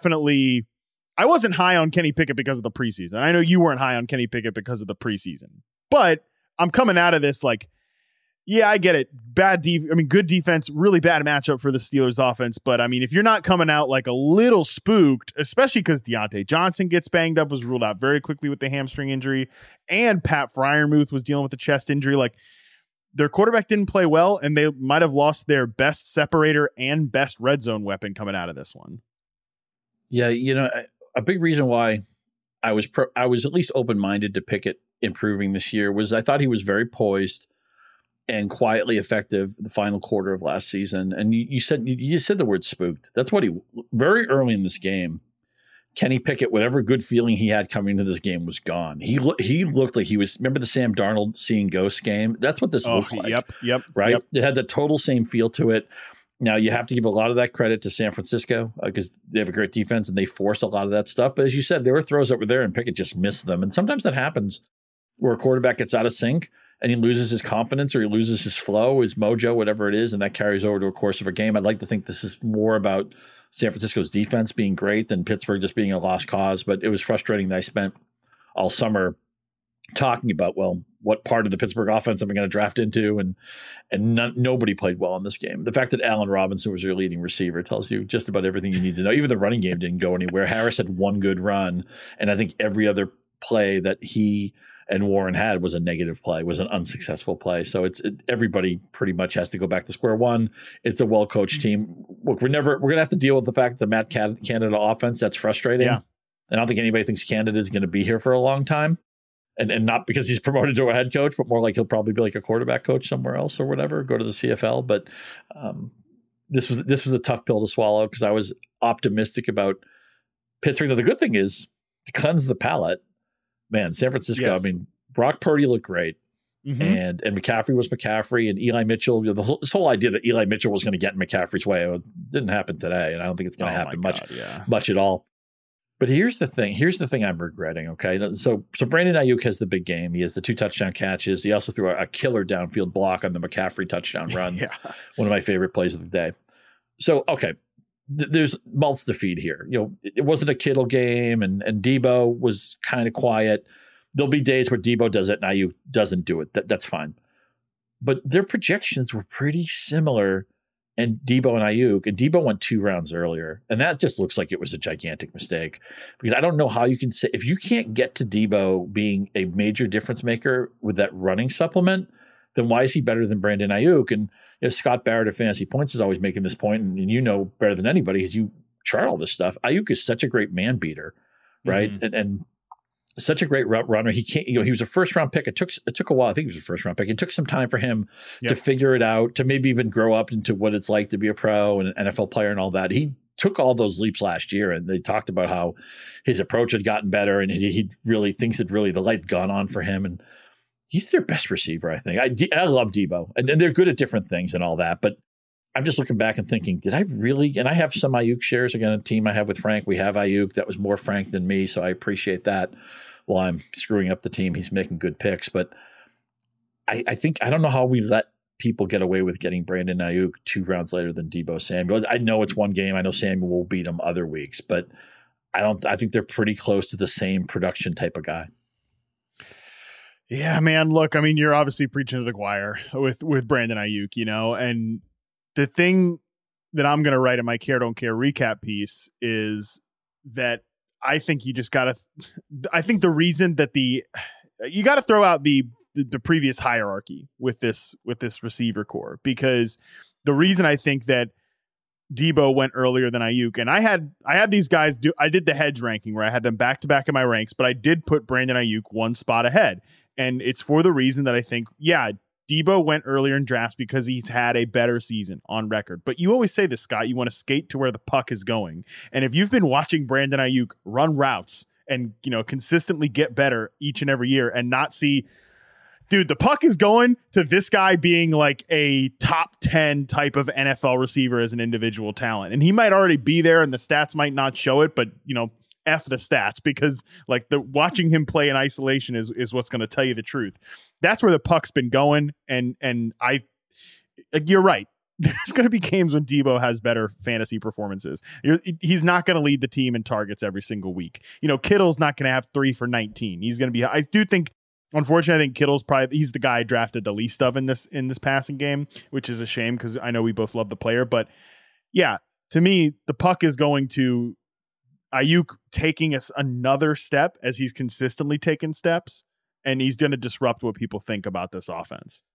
wasn't high on Kenny Pickett because of the preseason. I know you weren't high on Kenny Pickett because of the preseason, but I'm coming out of this like, yeah, I get it. Good defense, really bad matchup for the Steelers offense. But I mean, if you're not coming out like a little spooked, especially because Deontay Johnson gets banged up, was ruled out very quickly with the hamstring injury, and Pat Freiermuth was dealing with a chest injury, like their quarterback didn't play well, and they might have lost their best separator and best red zone weapon coming out of this one. Yeah, a big reason why I was at least open-minded to Pickett improving this year was I thought he was very poised and quietly effective the final quarter of last season. And you said the word spooked. That's what very early in this game, Kenny Pickett, whatever good feeling he had coming into this game was gone. He looked like he was, remember the Sam Darnold seeing ghosts game? That's what this looked like. Yep. Right? Yep. It had the total same feel to it. Now, you have to give a lot of that credit to San Francisco because they have a great defense and they forced a lot of that stuff. But as you said, there were throws that were there and Pickett just missed them. And sometimes that happens where a quarterback gets out of sync and he loses his confidence or he loses his flow, his mojo, whatever it is, and that carries over to a course of a game. I'd like to think this is more about San Francisco's defense being great than Pittsburgh just being a lost cause. But it was frustrating that I spent all summer talking about, what part of the Pittsburgh offense am I going to draft into? And nobody played well in this game. The fact that Allen Robinson was your leading receiver tells you just about everything you need to know. Even the running game didn't go anywhere. Harris had one good run, and I think every other play that he and Warren had was a negative play, was an unsuccessful play. So everybody pretty much has to go back to square one. It's a well-coached team. Look, we're going to have to deal with the fact it's a Matt Canada offense. That's frustrating. Yeah. I don't think anybody thinks Canada is going to be here for a long time. And not because he's promoted to a head coach, but more like he'll probably be like a quarterback coach somewhere else or whatever, go to the CFL. But this was a tough pill to swallow because I was optimistic about Pittsburgh. Now, the good thing is, to cleanse the palate, man, San Francisco, yes. I mean, Brock Purdy looked great. Mm-hmm. And McCaffrey was McCaffrey, and Eli Mitchell. This whole idea that Eli Mitchell was going to get in McCaffrey's way, it didn't happen today, and I don't think it's going to happen much at all. But here's the thing I'm regretting, okay? So Brandon Ayuk has the big game. He has the 2 touchdown catches. He also threw a killer downfield block on the McCaffrey touchdown run. Yeah. One of my favorite plays of the day. So, okay, there's mouths to feed here. It wasn't a Kittle game, and Debo was kind of quiet. There'll be days where Debo does it and Ayuk doesn't do it. That's fine. But their projections were pretty similar, and Debo went 2 rounds earlier. And that just looks like it was a gigantic mistake, because I don't know how you can say, if you can't get to Debo being a major difference maker with that running supplement, then why is he better than Brandon Ayuk? And Scott Barrett of Fantasy Points is always making this point, and you know better than anybody because you chart all this stuff. Ayuk is such a great man beater, right? Mm-hmm. And such a great route runner. He can't, he was a first round pick. It took a while. I think he was a first round pick. It took some time for him to figure it out, to maybe even grow up into what it's like to be a pro and an NFL player and all that. He took all those leaps last year, and they talked about how his approach had gotten better, and he really thinks that really the light gone on for him. And he's their best receiver, I think. I love Debo, and they're good at different things and all that. But I'm just looking back and thinking, did I really? And I have some Ayuk shares. Again, a team I have with Frank, we have Ayuk. That was more Frank than me, so I appreciate that. While I'm screwing up the team, he's making good picks. But I think, I don't know how we let people get away with getting Brandon Ayuk 2 rounds later than Debo Samuel. I know it's one game. I know Samuel will beat him other weeks, but I think they're pretty close to the same production type of guy. Yeah, man. Look, I mean, you're obviously preaching to the choir with Brandon Ayuk, and the thing that I'm going to write in my Care Don't Care recap piece is that I think you just got to, I think the reason that you got to throw out the previous hierarchy with this receiver core, because the reason I think that Debo went earlier than Ayuk, and I had these guys I did the hedge ranking where I had them back to back in my ranks, but I did put Brandon Ayuk 1 spot ahead. And it's for the reason that I think, Debo went earlier in drafts because he's had a better season on record. But you always say this, Scott, you want to skate to where the puck is going. And if you've been watching Brandon Ayuk run routes and, consistently get better each and every year and not see, dude, the puck is going to this guy being like a top 10 type of NFL receiver as an individual talent. And he might already be there and the stats might not show it, but, F the stats, because like watching him play in isolation is what's going to tell you the truth. That's where the puck's been going. And you're right. There's going to be games when Debo has better fantasy performances. He's not going to lead the team in targets every single week. Kittle's not going to have 3 for 19. He's going to be, I do think, unfortunately, I think Kittle's he's the guy I drafted the least of in this passing game, which is a shame because I know we both love the player. But yeah, to me, the puck is going to Ayuk taking us another step as he's consistently taken steps, and he's going to disrupt what people think about this offense.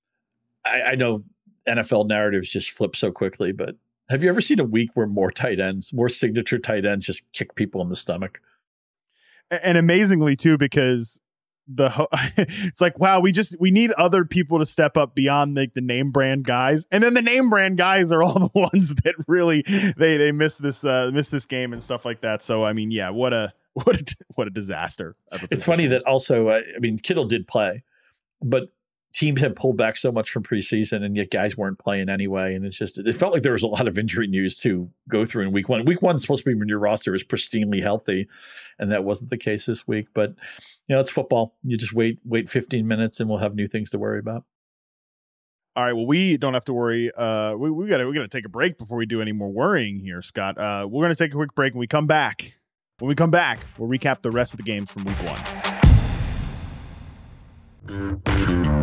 I know NFL narratives just flip so quickly, but have you ever seen a week where more signature tight ends just kick people in the stomach? And amazingly too, because it's like, wow, we need other people to step up beyond the name brand guys, and then the name brand guys are all the ones that really they miss this game and stuff like that. So I mean, yeah, what a disaster. It's funny that also, Kittle did play, but teams have pulled back so much from preseason, and yet guys weren't playing anyway. And it felt like there was a lot of injury news to go through in week 1. Week 1 is supposed to be when your roster is pristinely healthy, and that wasn't the case this week. But it's football. You just wait 15 minutes, and we'll have new things to worry about. All right. Well, we don't have to worry. We got to take a break before we do any more worrying here, Scott. We're going to take a quick break. When we come back, we'll recap the rest of the games from week 1.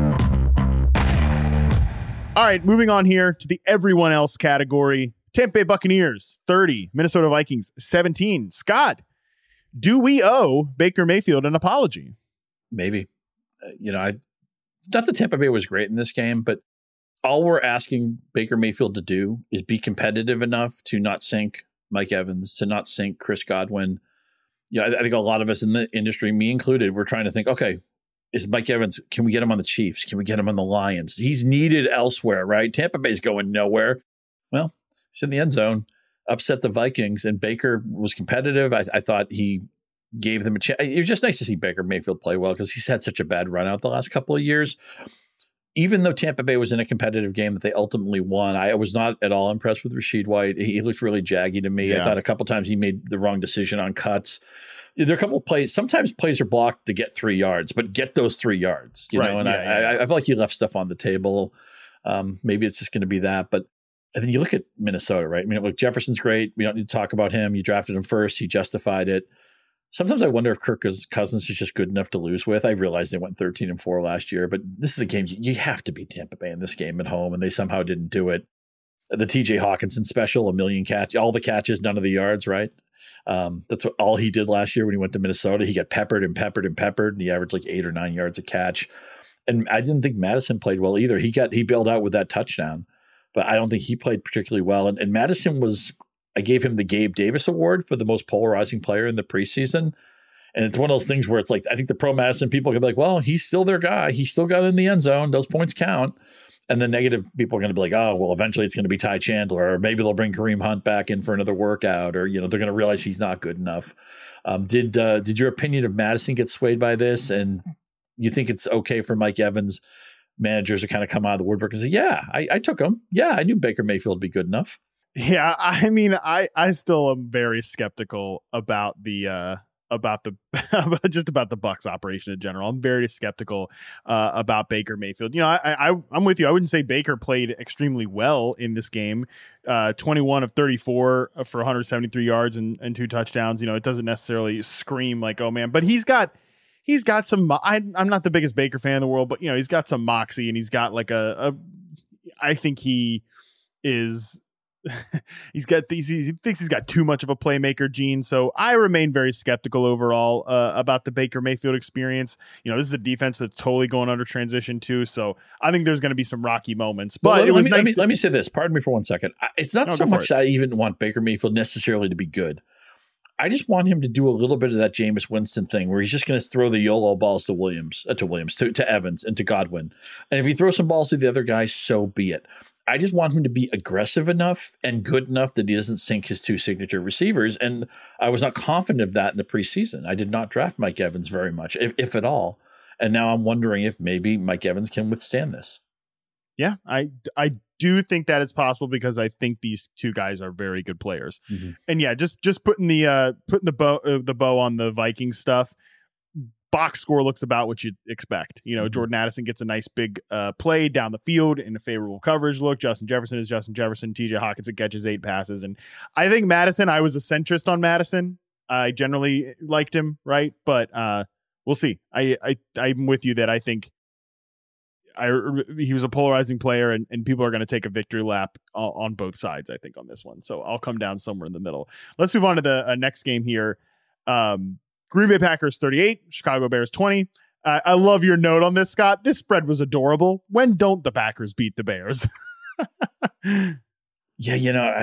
All right, moving on here to the everyone else category. Tampa Bay Buccaneers 30, Minnesota Vikings 17. Scott, do we owe Baker Mayfield an apology? Maybe. Not that Tampa Bay was great in this game, but all we're asking Baker Mayfield to do is be competitive enough to not sink Mike Evans, to not sink Chris Godwin. I think a lot of us in the industry, me included, we're trying to think, okay, is Mike Evans, can we get him on the Chiefs? Can we get him on the Lions? He's needed elsewhere, right? Tampa Bay's going nowhere. Well, he's in the end zone, upset the Vikings, and Baker was competitive. I thought he gave them a chance. It was just nice to see Baker Mayfield play well because he's had such a bad run out the last couple of years. Even though Tampa Bay was in a competitive game that they ultimately won, I was not at all impressed with Rashid White. He looked really jaggy to me. Yeah. I thought a couple times he made the wrong decision on cuts. There are a couple of plays. Sometimes plays are blocked to get 3 yards, but get those 3 yards. I feel like he left stuff on the table. Maybe it's just going to be that. But and then you look at Minnesota, right? Look, Jefferson's great. We don't need to talk about him. You drafted him first. He justified it. Sometimes I wonder if Kirk Cousins is just good enough to lose with. I realized they went 13-4 last year, but this is a game you have to beat Tampa Bay in this game at home, and they somehow didn't do it. The TJ Hawkinson special, 1 million catch, all the catches, none of the yards, right? That's all he did last year when he went to Minnesota. He got peppered, and he averaged like 8 or 9 yards a catch. And I didn't think Madison played well either. He bailed out with that touchdown, but I don't think he played particularly well. And Madison I gave him the Gabe Davis Award for the most polarizing player in the preseason. And it's one of those things where it's like, I think the pro Madison people can be like, well, he's still their guy. He still got in the end zone. Those points count. And the negative people are going to be like, oh, well, eventually it's going to be Ty Chandler, or maybe they'll bring Kareem Hunt back in for another workout, or, they're going to realize he's not good enough. Did your opinion of Madison get swayed by this? And you think it's okay for Mike Evans managers to kind of come out of the woodwork and say, yeah, I took him. Yeah, I knew Baker Mayfield would be good enough. Yeah, I mean, I still am very skeptical about about the Bucs operation in general. I'm very skeptical about Baker Mayfield. I'm with you. I wouldn't say Baker played extremely well in this game. 21 of 34 for 173 yards and 2 touchdowns. It doesn't necessarily scream like, oh man, but he's got some. I'm not the biggest Baker fan in the world, but he's got some moxie, and he's got like I think he is. he thinks he's got too much of a playmaker gene. So I remain very skeptical overall about the Baker Mayfield experience. This is a defense that's totally going under transition too. So I think there's going to be some rocky moments. But let me say this. Pardon me for 1 second. It's not so much that I even want Baker Mayfield necessarily to be good. I just want him to do a little bit of that Jameis Winston thing where he's just going to throw the YOLO balls to Evans and to Godwin. And if he throws some balls to the other guys, so be it. I just want him to be aggressive enough and good enough that he doesn't sink his 2 signature receivers. And I was not confident of that in the preseason. I did not draft Mike Evans very much, if at all. And now I'm wondering if maybe Mike Evans can withstand this. Yeah, I do think that it's possible because I think these 2 guys are very good players. Mm-hmm. And yeah, just putting the bow on the Vikings stuff. Box score looks about what you'd expect. Jordan Addison gets a nice big play down the field in a favorable coverage look. Justin Jefferson is Justin Jefferson. TJ Hawkinson catches 8 passes. And I think Madison, I was a centrist on Madison. I generally liked him, right? But we'll see. I'm with you that I think he was a polarizing player, and people are going to take a victory lap on both sides, I think, on this one. So I'll come down somewhere in the middle. Let's move on to the next game here. Green Bay Packers 38, Chicago Bears 20. I love your note on this, Scott. This spread was adorable. When don't the Packers beat the Bears? Yeah,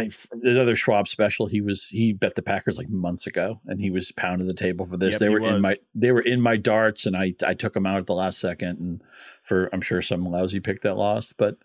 the other Schwab special, he bet the Packers like months ago, and he was pounding the table for this. Yep, they were in my darts, and I took them out at the last second, and for I'm sure some lousy pick that lost. But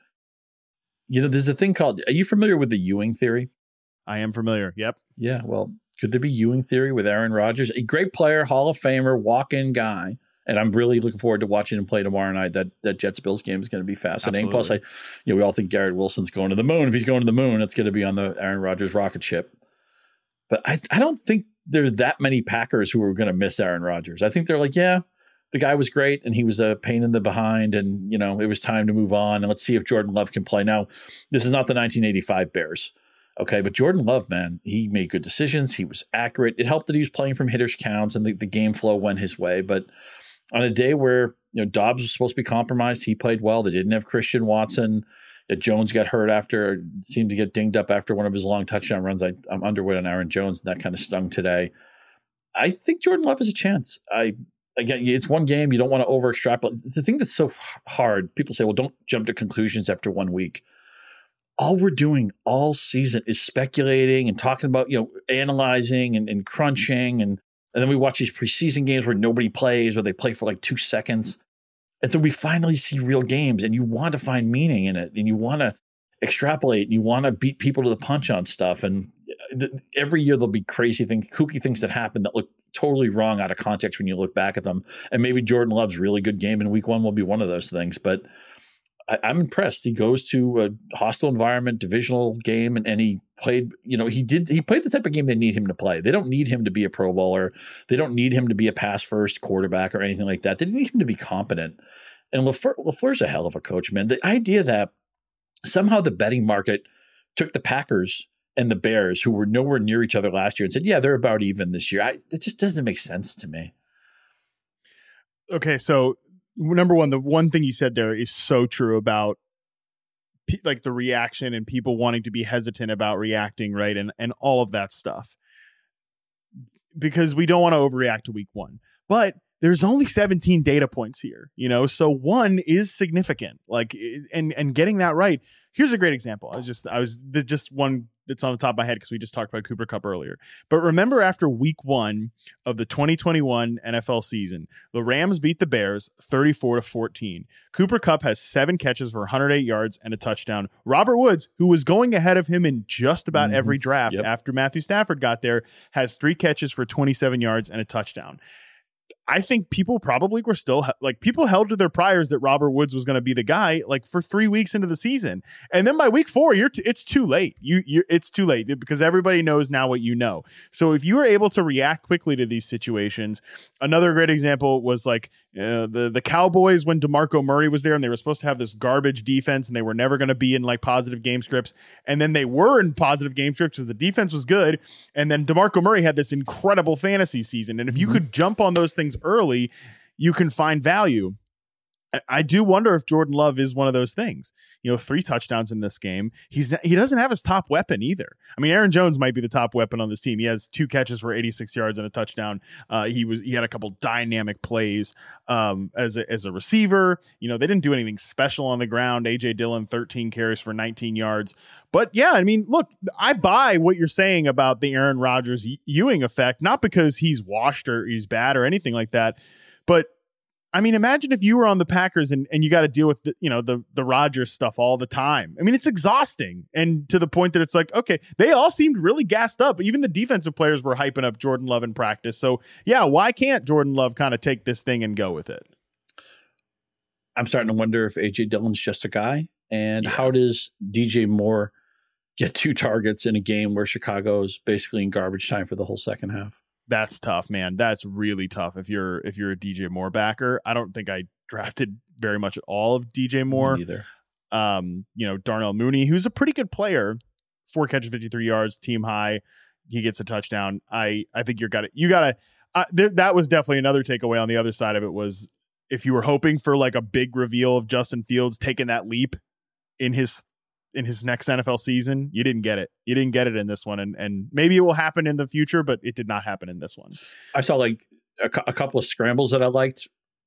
there's a thing called. Are you familiar with the Ewing theory? I am familiar. Yep. Yeah. Well, could there be Ewing theory with Aaron Rodgers? A great player, Hall of Famer, walk-in guy. And I'm really looking forward to watching him play tomorrow night. That Jets-Bills game is going to be fascinating. Absolutely. Plus, we all think Garrett Wilson's going to the moon. If he's going to the moon, it's going to be on the Aaron Rodgers rocket ship. But I don't think there's that many Packers who are going to miss Aaron Rodgers. I think they're like, yeah, the guy was great, and he was a pain in the behind, and it was time to move on. And let's see if Jordan Love can play. Now, this is not the 1985 Bears. Okay, but Jordan Love, man, he made good decisions. He was accurate. It helped that he was playing from hitters' counts and the game flow went his way. But on a day where Dobbs was supposed to be compromised, he played well. They didn't have Christian Watson. Jones got hurt seemed to get dinged up after one of his long touchdown runs. I'm underweight on Aaron Jones, and that kind of stung today. I think Jordan Love has a chance. Again, it's one game. You don't want to over extrapolate. The thing that's so hard, people say, well, don't jump to conclusions after 1 week. All we're doing all season is speculating and talking about, analyzing and crunching. And then we watch these preseason games where nobody plays or they play for like 2 seconds. And so we finally see real games, and you want to find meaning in it, and you want to extrapolate, and you want to beat people to the punch on stuff. And every year there'll be crazy things, kooky things that happen that look totally wrong out of context when you look back at them. And maybe Jordan Love's really good game in week 1 will be one of those things. But I'm impressed. He goes to a hostile environment, divisional game, and he played, he played the type of game they need him to play. They don't need him to be a Pro Bowler. They don't need him to be a pass-first quarterback or anything like that. They need him to be competent. And LaFleur's a hell of a coach, man. The idea that somehow the betting market took the Packers and the Bears, who were nowhere near each other last year, and said, yeah, they're about even this year. It just doesn't make sense to me. Okay, so number one, the one thing you said there is so true about like the reaction and people wanting to be hesitant about reacting, right? And all of that stuff, because we don't want to overreact to week 1. But there's only 17 data points here, so one is significant. Like, and getting that right. Here's a great example. I was just one that's on the top of my head because we just talked about Cooper Kupp earlier. But remember, after week 1 of the 2021 NFL season, the Rams beat the Bears 34-14. Cooper Kupp has 7 catches for 108 yards and a touchdown. Robert Woods, who was going ahead of him in just about every draft after Matthew Stafford got there, has 3 catches for 27 yards and a touchdown. I think people probably were still people held to their priors that Robert Woods was going to be the guy for 3 weeks into the season. And then by week 4, it's too late. It's too late because everybody knows now what you know. So if you were able to react quickly to these situations, another great example was the Cowboys when DeMarco Murray was there and they were supposed to have this garbage defense and they were never going to be in positive game scripts. And then they were in positive game scripts because the defense was good. And then DeMarco Murray had this incredible fantasy season. And if you could jump on those things early, you can find value. I do wonder if Jordan Love is one of those things. 3 touchdowns in this game. He doesn't have his top weapon either. I mean, Aaron Jones might be the top weapon on this team. He has 2 catches for 86 yards and a touchdown. He had a couple dynamic plays as a receiver. They didn't do anything special on the ground. AJ Dillon 13 carries for 19 yards. But yeah, I mean, look, I buy what you're saying about the Aaron Rodgers Ewing effect, not because he's washed or he's bad or anything like that, but I mean, imagine if you were on the Packers and you got to deal with the Rodgers stuff all the time. I mean, it's exhausting, and to the point that it's okay, they all seemed really gassed up. Even the defensive players were hyping up Jordan Love in practice. So yeah, why can't Jordan Love kind of take this thing and go with it? I'm starting to wonder if AJ Dillon's just a guy, and how does DJ Moore get 2 targets in a game where Chicago's basically in garbage time for the whole second half? That's tough, man. That's really tough. If you're a DJ Moore backer, I don't think I drafted very much at all of DJ Moore. Me neither. Darnell Mooney, who's a pretty good player, 4 catches, 53 yards, team high. He gets a touchdown. I think you got to. That was definitely another takeaway on the other side of it was if you were hoping for a big reveal of Justin Fields taking that leap in his next NFL season, you didn't get it. You didn't get it in this one. And maybe it will happen in the future, but it did not happen in this one. I saw a couple of scrambles that I liked.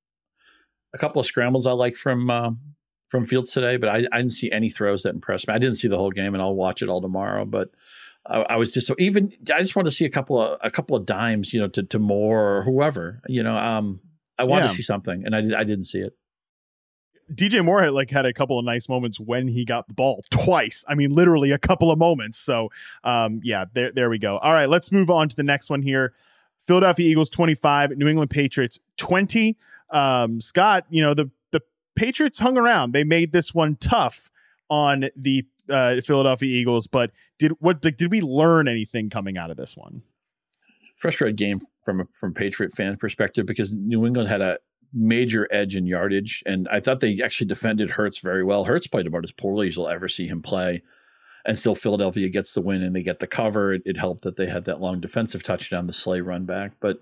A couple of scrambles I liked from Fields today, but I didn't see any throws that impressed me. I didn't see the whole game, and I'll watch it all tomorrow. But I was just I just want to see a couple of dimes, to Moore or whoever. I wanted to see something, and I didn't see it. DJ Moore had a couple of nice moments when he got the ball twice. I mean, literally a couple of moments. So, there we go. All right, let's move on to the next one here. Philadelphia Eagles 25, New England Patriots 20. Scott, the Patriots hung around. They made this one tough on the Philadelphia Eagles, but did we learn anything coming out of this one? Frustrated game from Patriot fan perspective because New England had a major edge in yardage, and I thought they actually defended Hurts very well. Hurts played about as poorly as you'll ever see him play, and still Philadelphia gets the win and they get the cover. It helped that they had that long defensive touchdown, the Slay run back, but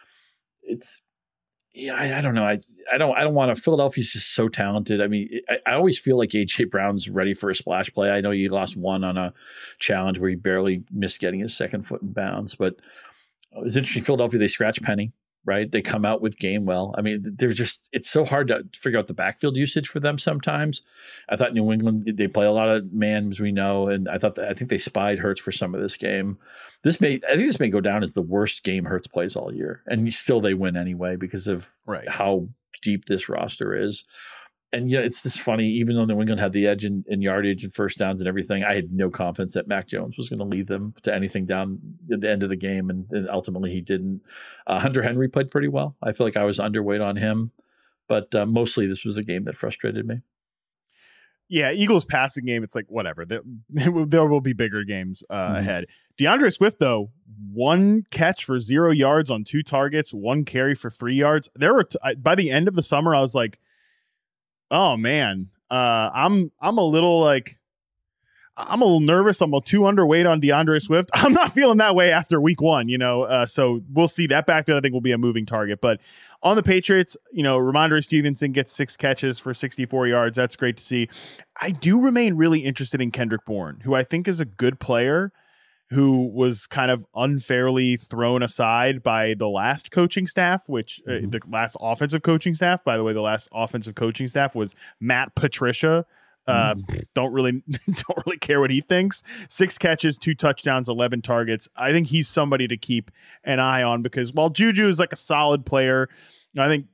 I don't know. I don't want to. Philadelphia's just so talented. I mean, I always feel like AJ Brown's ready for a splash play. I know he lost one on a challenge where he barely missed getting his second foot in bounds, but it was interesting. Philadelphia, they scratch Penny. Right. They come out with Gainwell. I mean, it's so hard to figure out the backfield usage for them sometimes. I thought New England, they play a lot of man, as we know. And I think they spied Hurts for some of this game. I think this may go down as the worst game Hurts plays all year. And still they win anyway because of how deep this roster is. And it's just funny, even though New England had the edge in yardage and first downs and everything, I had no confidence that Mac Jones was going to lead them to anything down at the end of the game. And ultimately he didn't. Hunter Henry played pretty well. I feel like I was underweight on him, but mostly this was a game that frustrated me. Yeah, Eagles passing game, it's whatever. There will be bigger games ahead. DeAndre Swift, though, 1 catch for 0 yards on 2 targets, 1 carry for 3 yards. By the end of the summer, I was like, oh man, I'm a little nervous. I'm too underweight on DeAndre Swift. I'm not feeling that way after week 1, so we'll see. That backfield I think will be a moving target. But on the Patriots, Ramondre Stevenson gets 6 catches for 64 yards. That's great to see. I do remain really interested in Kendrick Bourne, who I think is a good player, who was kind of unfairly thrown aside by the last coaching staff, which the last offensive coaching staff, by the way, the last offensive coaching staff was Matt Patricia. Don't really care what he thinks. 6 catches, 2 touchdowns, 11 targets. I think he's somebody to keep an eye on because while Juju is like a solid player, I think,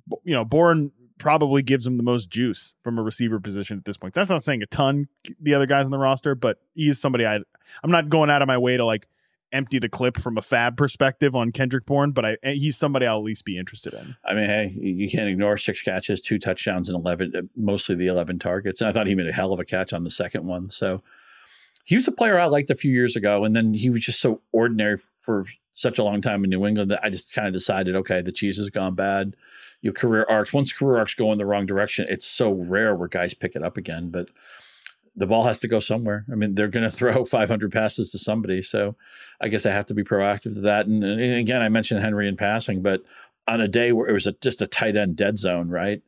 Bourne probably gives him the most juice from a receiver position at this point. That's not saying a ton, the other guys on the roster, but he is somebody I'm not going out of my way to like empty the clip from a fab perspective on Kendrick Bourne, but he's somebody I'll at least be interested in. I mean, hey, you can't ignore 6 catches, 2 touchdowns, and 11, mostly the 11 targets. And I thought he made a hell of a catch on the second one. So he was a player I liked a few years ago, and then he was just so ordinary for such a long time in New England that I just kind of decided, okay, the cheese has gone bad. Your career arcs, once career arcs go in the wrong direction, it's so rare where guys pick it up again. But the ball has to go somewhere. I mean, they're going to throw 500 passes to somebody. So I guess I have to be proactive to that. And again, I mentioned Henry in passing, but on a day where it was just a tight end dead zone, right?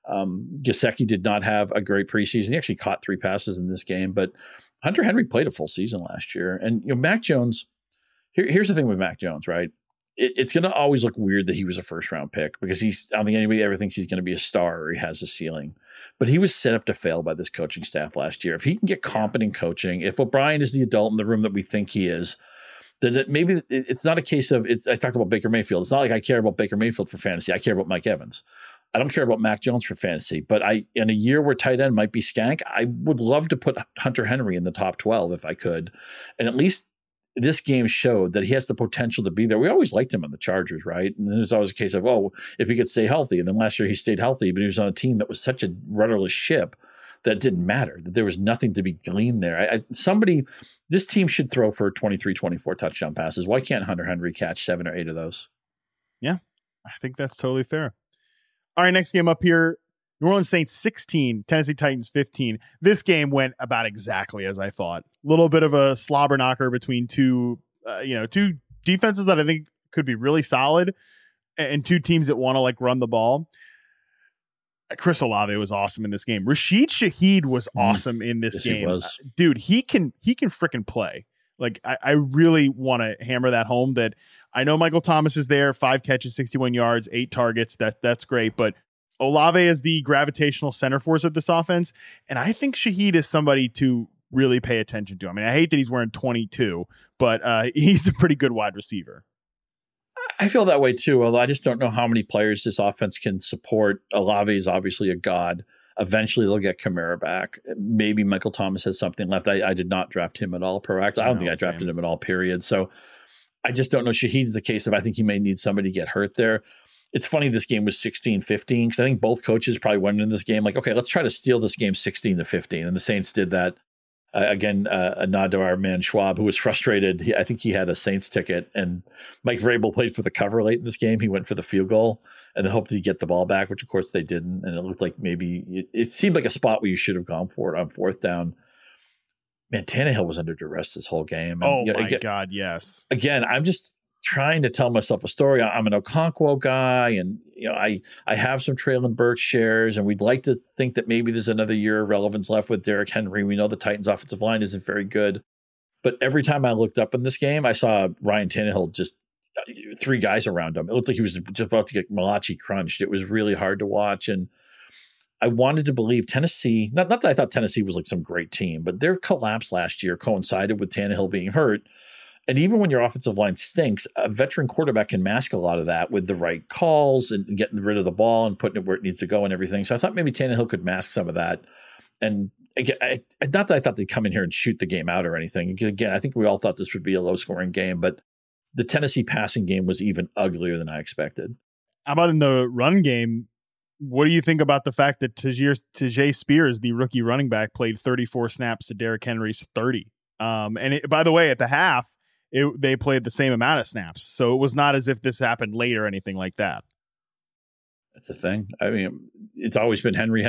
Gesicki did not have a great preseason. He actually caught 3 passes in this game, but Hunter Henry played a full season last year. And, Mac Jones, here's the thing with Mac Jones, right? It's going to always look weird that he was a first-round pick because I don't think anybody ever thinks he's going to be a star or he has a ceiling. But he was set up to fail by this coaching staff last year. If he can get competent coaching, if O'Brien is the adult in the room that we think he is, then maybe it's not a case of I talked about Baker Mayfield. It's not like I care about Baker Mayfield for fantasy. I care about Mike Evans. I don't care about Mac Jones for fantasy. But in a year where tight end might be skank, I would love to put Hunter Henry in the top 12 if I could. And at least this game showed that he has the potential to be there. We always liked him on the Chargers, right? And there's always a case of, if he could stay healthy. And then last year he stayed healthy, but he was on a team that was such a rudderless ship that it didn't matter, that there was nothing to be gleaned there. This team should throw for 23, 24 touchdown passes. Why can't Hunter Henry catch 7 or 8 of those? Yeah, I think that's totally fair. All right, next game up here. New Orleans Saints 16, Tennessee Titans 15. This game went about exactly as I thought. A little bit of a slobber knocker between two defenses that I think could be really solid and 2 teams that want to like run the ball. Chris Olave was awesome in this game. Rashid Shaheed was awesome in this game. Dude, he can freaking play. Like I really want to hammer that home that I know Michael Thomas is there, 5 catches, 61 yards, 8 targets. That's great, but Olave is the gravitational center force of this offense, and I think Shaheed is somebody to really pay attention to. I mean, I hate that he's wearing 22, but he's a pretty good wide receiver. I feel that way too, although I just don't know how many players this offense can support. Olave is obviously a god. Eventually, they'll get Kamara back. Maybe Michael Thomas has something left. I did not draft him at all proactive. I don't think I drafted him at all, period. So I just don't know. Shaheed is the case of I think he may need somebody to get hurt there. It's funny this game was 16-15 because I think both coaches probably went in this game like, okay, let's try to steal this game 16-15. And the Saints did that. Again, a nod to our man Schwab, who was frustrated. I think he had a Saints ticket, and Mike Vrabel played for the cover late in this game. He went for the field goal and then hoped he'd get the ball back, which of course they didn't. And it looked like maybe it seemed like a spot where you should have gone for it on 4th down. Man, Tannehill was under duress this whole game. And, God, yes. Again, I'm just trying to tell myself a story. I'm an Okonkwo guy, and I have some Treylon Burks shares, and we'd like to think that maybe there's another year of relevance left with Derrick Henry. We know the Titans' offensive line isn't very good, but every time I looked up in this game, I saw Ryan Tannehill just 3 guys around him. It looked like he was just about to get Malachi crunched. It was really hard to watch, and I wanted to believe Tennessee. Not that I thought Tennessee was like some great team, but their collapse last year coincided with Tannehill being hurt. And even when your offensive line stinks, a veteran quarterback can mask a lot of that with the right calls and getting rid of the ball and putting it where it needs to go and everything. So I thought maybe Tannehill could mask some of that. And again, not that I thought they'd come in here and shoot the game out or anything. Again, I think we all thought this would be a low-scoring game, but the Tennessee passing game was even uglier than I expected. How about in the run game? What do you think about the fact that Tyjae Spears, the rookie running back, played 34 snaps to Derrick Henry's 30? By the way, at the half, they played the same amount of snaps. So it was not as if this happened late or anything like that. That's the thing. I mean, it's always been Henry.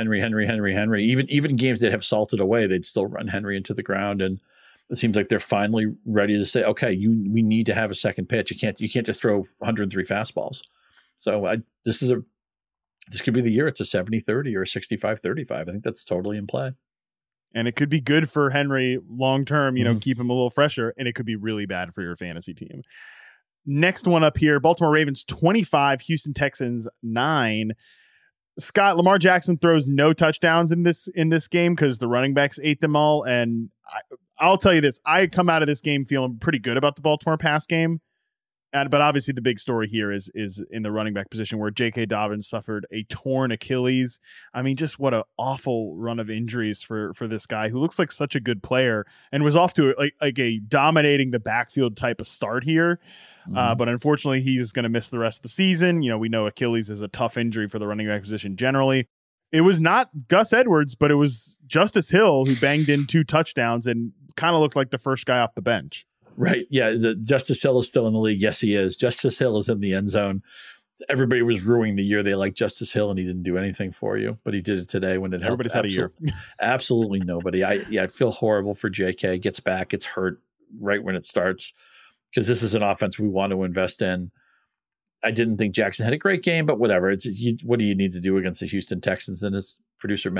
Even games that have salted away, they'd still run Henry into the ground. And it seems like they're finally ready to say, okay, we need to have a second pitch. You can't just throw 103 fastballs. So this could be the year. It's a 70-30 or a 65-35. I think that's totally in play. And it could be good for Henry long term, keep him a little fresher, and it could be really bad for your fantasy team. Next one up here, Baltimore Ravens 25, Houston Texans 9. Scott, Lamar Jackson throws no touchdowns in this game because the running backs ate them all. And I'll tell you this, I come out of this game feeling pretty good about the Baltimore pass game. But obviously the big story here is in the running back position where J.K. Dobbins suffered a torn Achilles. I mean, just what an awful run of injuries for this guy who looks like such a good player and was off to like a dominating the backfield type of start here. But unfortunately, he's going to miss the rest of the season. We know Achilles is a tough injury for the running back position generally. It was not Gus Edwards, but it was Justice Hill who banged in 2 touchdowns and kind of looked like the first guy off the bench. Right. Yeah. The Justice Hill is still in the league. Yes, he is. Justice Hill is in the end zone. Everybody was ruining the year they liked Justice Hill, and he didn't do anything for you, but he did it today when it helped. Everybody's had a year. Absolutely nobody. I feel horrible for JK. Gets back, gets hurt right when it starts because this is an offense we want to invest in. I didn't think Jackson had a great game, but whatever. What do you need to do against the Houston Texans? And as producer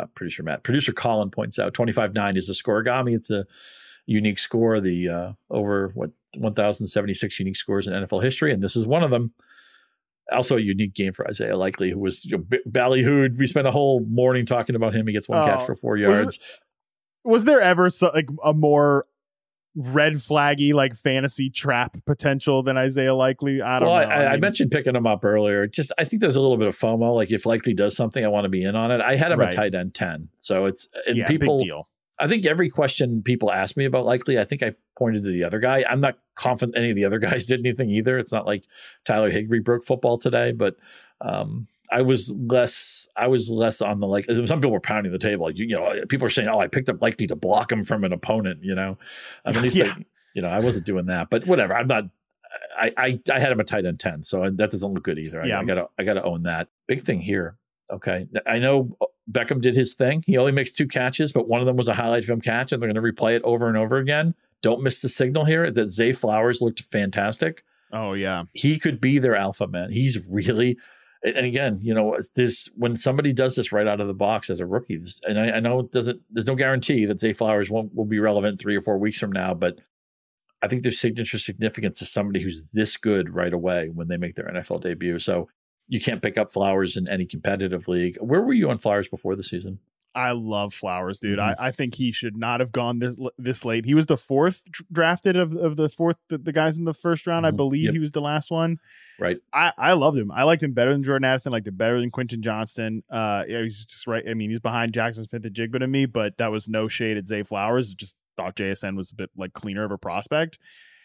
Colin points out, 25-9 is the scoregami. It's a unique score, the over 1,076 unique scores in NFL history, and this is one of them. Also a unique game for Isaiah Likely, who was ballyhooed. We spent a whole morning talking about him. He gets one catch for 4 yards. Was there ever a more red flaggy fantasy trap potential than Isaiah Likely? I don't know. I mentioned picking him up earlier. I think there's a little bit of FOMO. Like if Likely does something, I want to be in on it. I had him at tight end 10. So people, big deal. I think every question people ask me about Likely, I think I pointed to the other guy. I'm not confident any of the other guys did anything either. It's not like Tyler Higbee broke football today, but I was less on the some people were pounding the table. People are saying, "Oh, I picked up Likely to block him from an opponent." I mean, I wasn't doing that, but whatever. I'm not. I had him a tight end 10, so that doesn't look good either. Yeah. I gotta own that. Big thing here. Okay, I know Beckham did his thing. He only makes 2 catches, but one of them was a highlight film catch, and they're going to replay it over and over again. Don't miss the signal here that Zay Flowers looked fantastic. Oh yeah, he could be their alpha man. He's really. And again, when somebody does this right out of the box as a rookie, and I know there's no guarantee that Zay Flowers will be relevant 3 or 4 weeks from now, but I think there's signature significance to somebody who's this good right away when they make their NFL debut. So you can't pick up Flowers in any competitive league. Where were you on Flowers before the season? I love Flowers, dude. Mm-hmm. I think he should not have gone this late. He was the 4th drafted of the 4th, the guys in the first round. Mm-hmm. I believe he was the last one. Right. I loved him. I liked him better than Jordan Addison, liked him better than Quentin Johnston. He's just right. I mean, he's behind Jackson Smith-Njigba to me, but that was no shade at Zay Flowers. Just thought JSN was a bit cleaner of a prospect.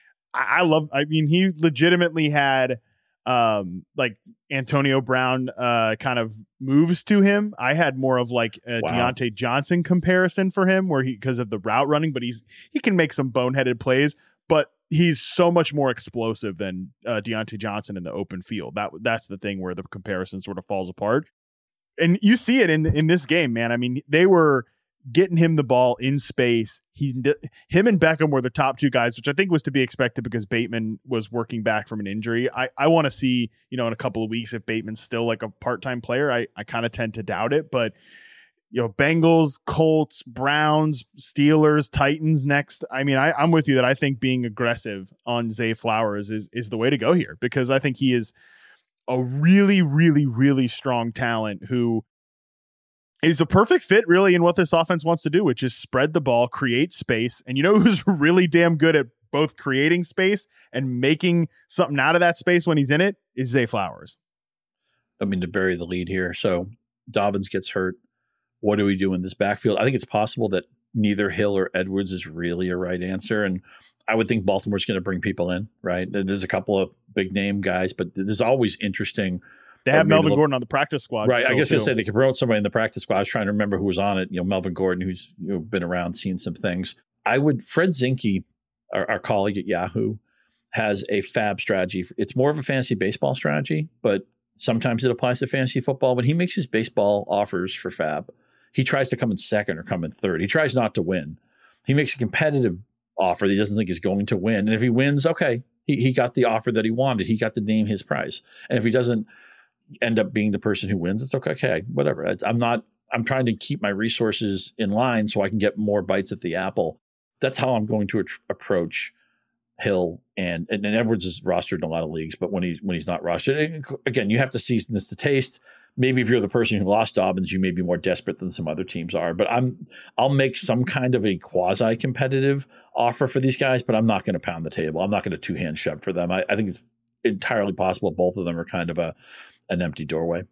He legitimately had Antonio Brown kind of moves to him. I had more of a Deontay Johnson comparison for him where because of the route running, but he can make some boneheaded plays, but he's so much more explosive than Deontay Johnson in the open field. That's the thing where the comparison sort of falls apart. And you see it in this game, man. I mean, they were getting him the ball in space. Him and Beckham were the top 2 guys, which I think was to be expected because Bateman was working back from an injury. I want to see, in a couple of weeks if Bateman's still a part-time player. I kind of tend to doubt it, but Bengals, Colts, Browns, Steelers, Titans next. I mean, I'm with you that I think being aggressive on Zay Flowers is the way to go here because I think he is a really, really, really strong talent who is a perfect fit really in what this offense wants to do, which is spread the ball, create space. And who's really damn good at both creating space and making something out of that space when he's in it is Zay Flowers. I mean, to bury the lead here. So Dobbins gets hurt. What do we do in this backfield? I think it's possible that neither Hill or Edwards is really a right answer. And I would think Baltimore's going to bring people in, right? There's a couple of big name guys, but there's always interesting. They have Melvin Gordon on the practice squad. Right. I guess I said they could promote somebody in the practice squad. I was trying to remember who was on it. Melvin Gordon, who's been around, seen some things. Fred Zinke, our colleague at Yahoo, has a fab strategy. It's more of a fantasy baseball strategy, but sometimes it applies to fantasy football. When he makes his baseball offers for fab, he tries to come in second or come in third. He tries not to win. He makes a competitive offer that he doesn't think is going to win. And if he wins, okay, he got the offer that he wanted. He got to name his price. And if he doesn't end up being the person who wins, it's okay, whatever. I'm not I'm trying to keep my resources in line so I can get more bites at the apple. That's how I'm going to approach Hill and Edwards is rostered in a lot of leagues, but when he's not rostered, again, you have to season this to taste. Maybe if you're the person who lost Dobbins, you may be more desperate than some other teams are. But I'll make some kind of a quasi-competitive offer for these guys, but I'm not going to pound the table. I'm not going to two-hand shove for them. I think it's entirely possible both of them are kind of an empty doorway.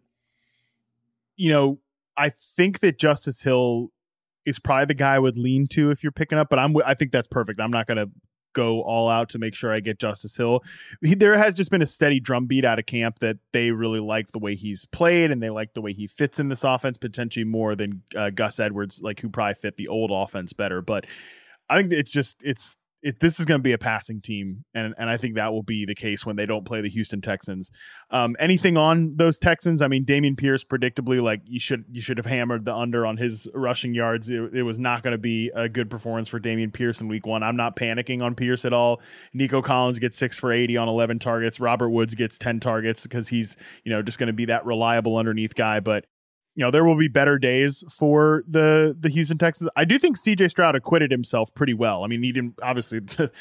I think that Justice Hill is probably the guy I would lean to if you're picking up, but I think that's perfect. I'm not going to go all out to make sure I get Justice Hill. There has just been a steady drumbeat out of camp that they really like the way he's played and they like the way he fits in this offense, potentially more than Gus Edwards, who probably fit the old offense better. But I think this is going to be a passing team, and I think that will be the case when they don't play the Houston Texans. Anything on those Texans? I mean, Dameon Pierce, predictably, you should have hammered the under on his rushing yards. It was not going to be a good performance for Dameon Pierce in week 1. I'm not panicking on Pierce at all. Nico Collins gets 6 for 80 on 11 targets. Robert Woods gets 10 targets because he's just going to be that reliable underneath guy. But there will be better days for the Houston Texans. I do think CJ Stroud acquitted himself pretty well. I mean, he didn't, obviously,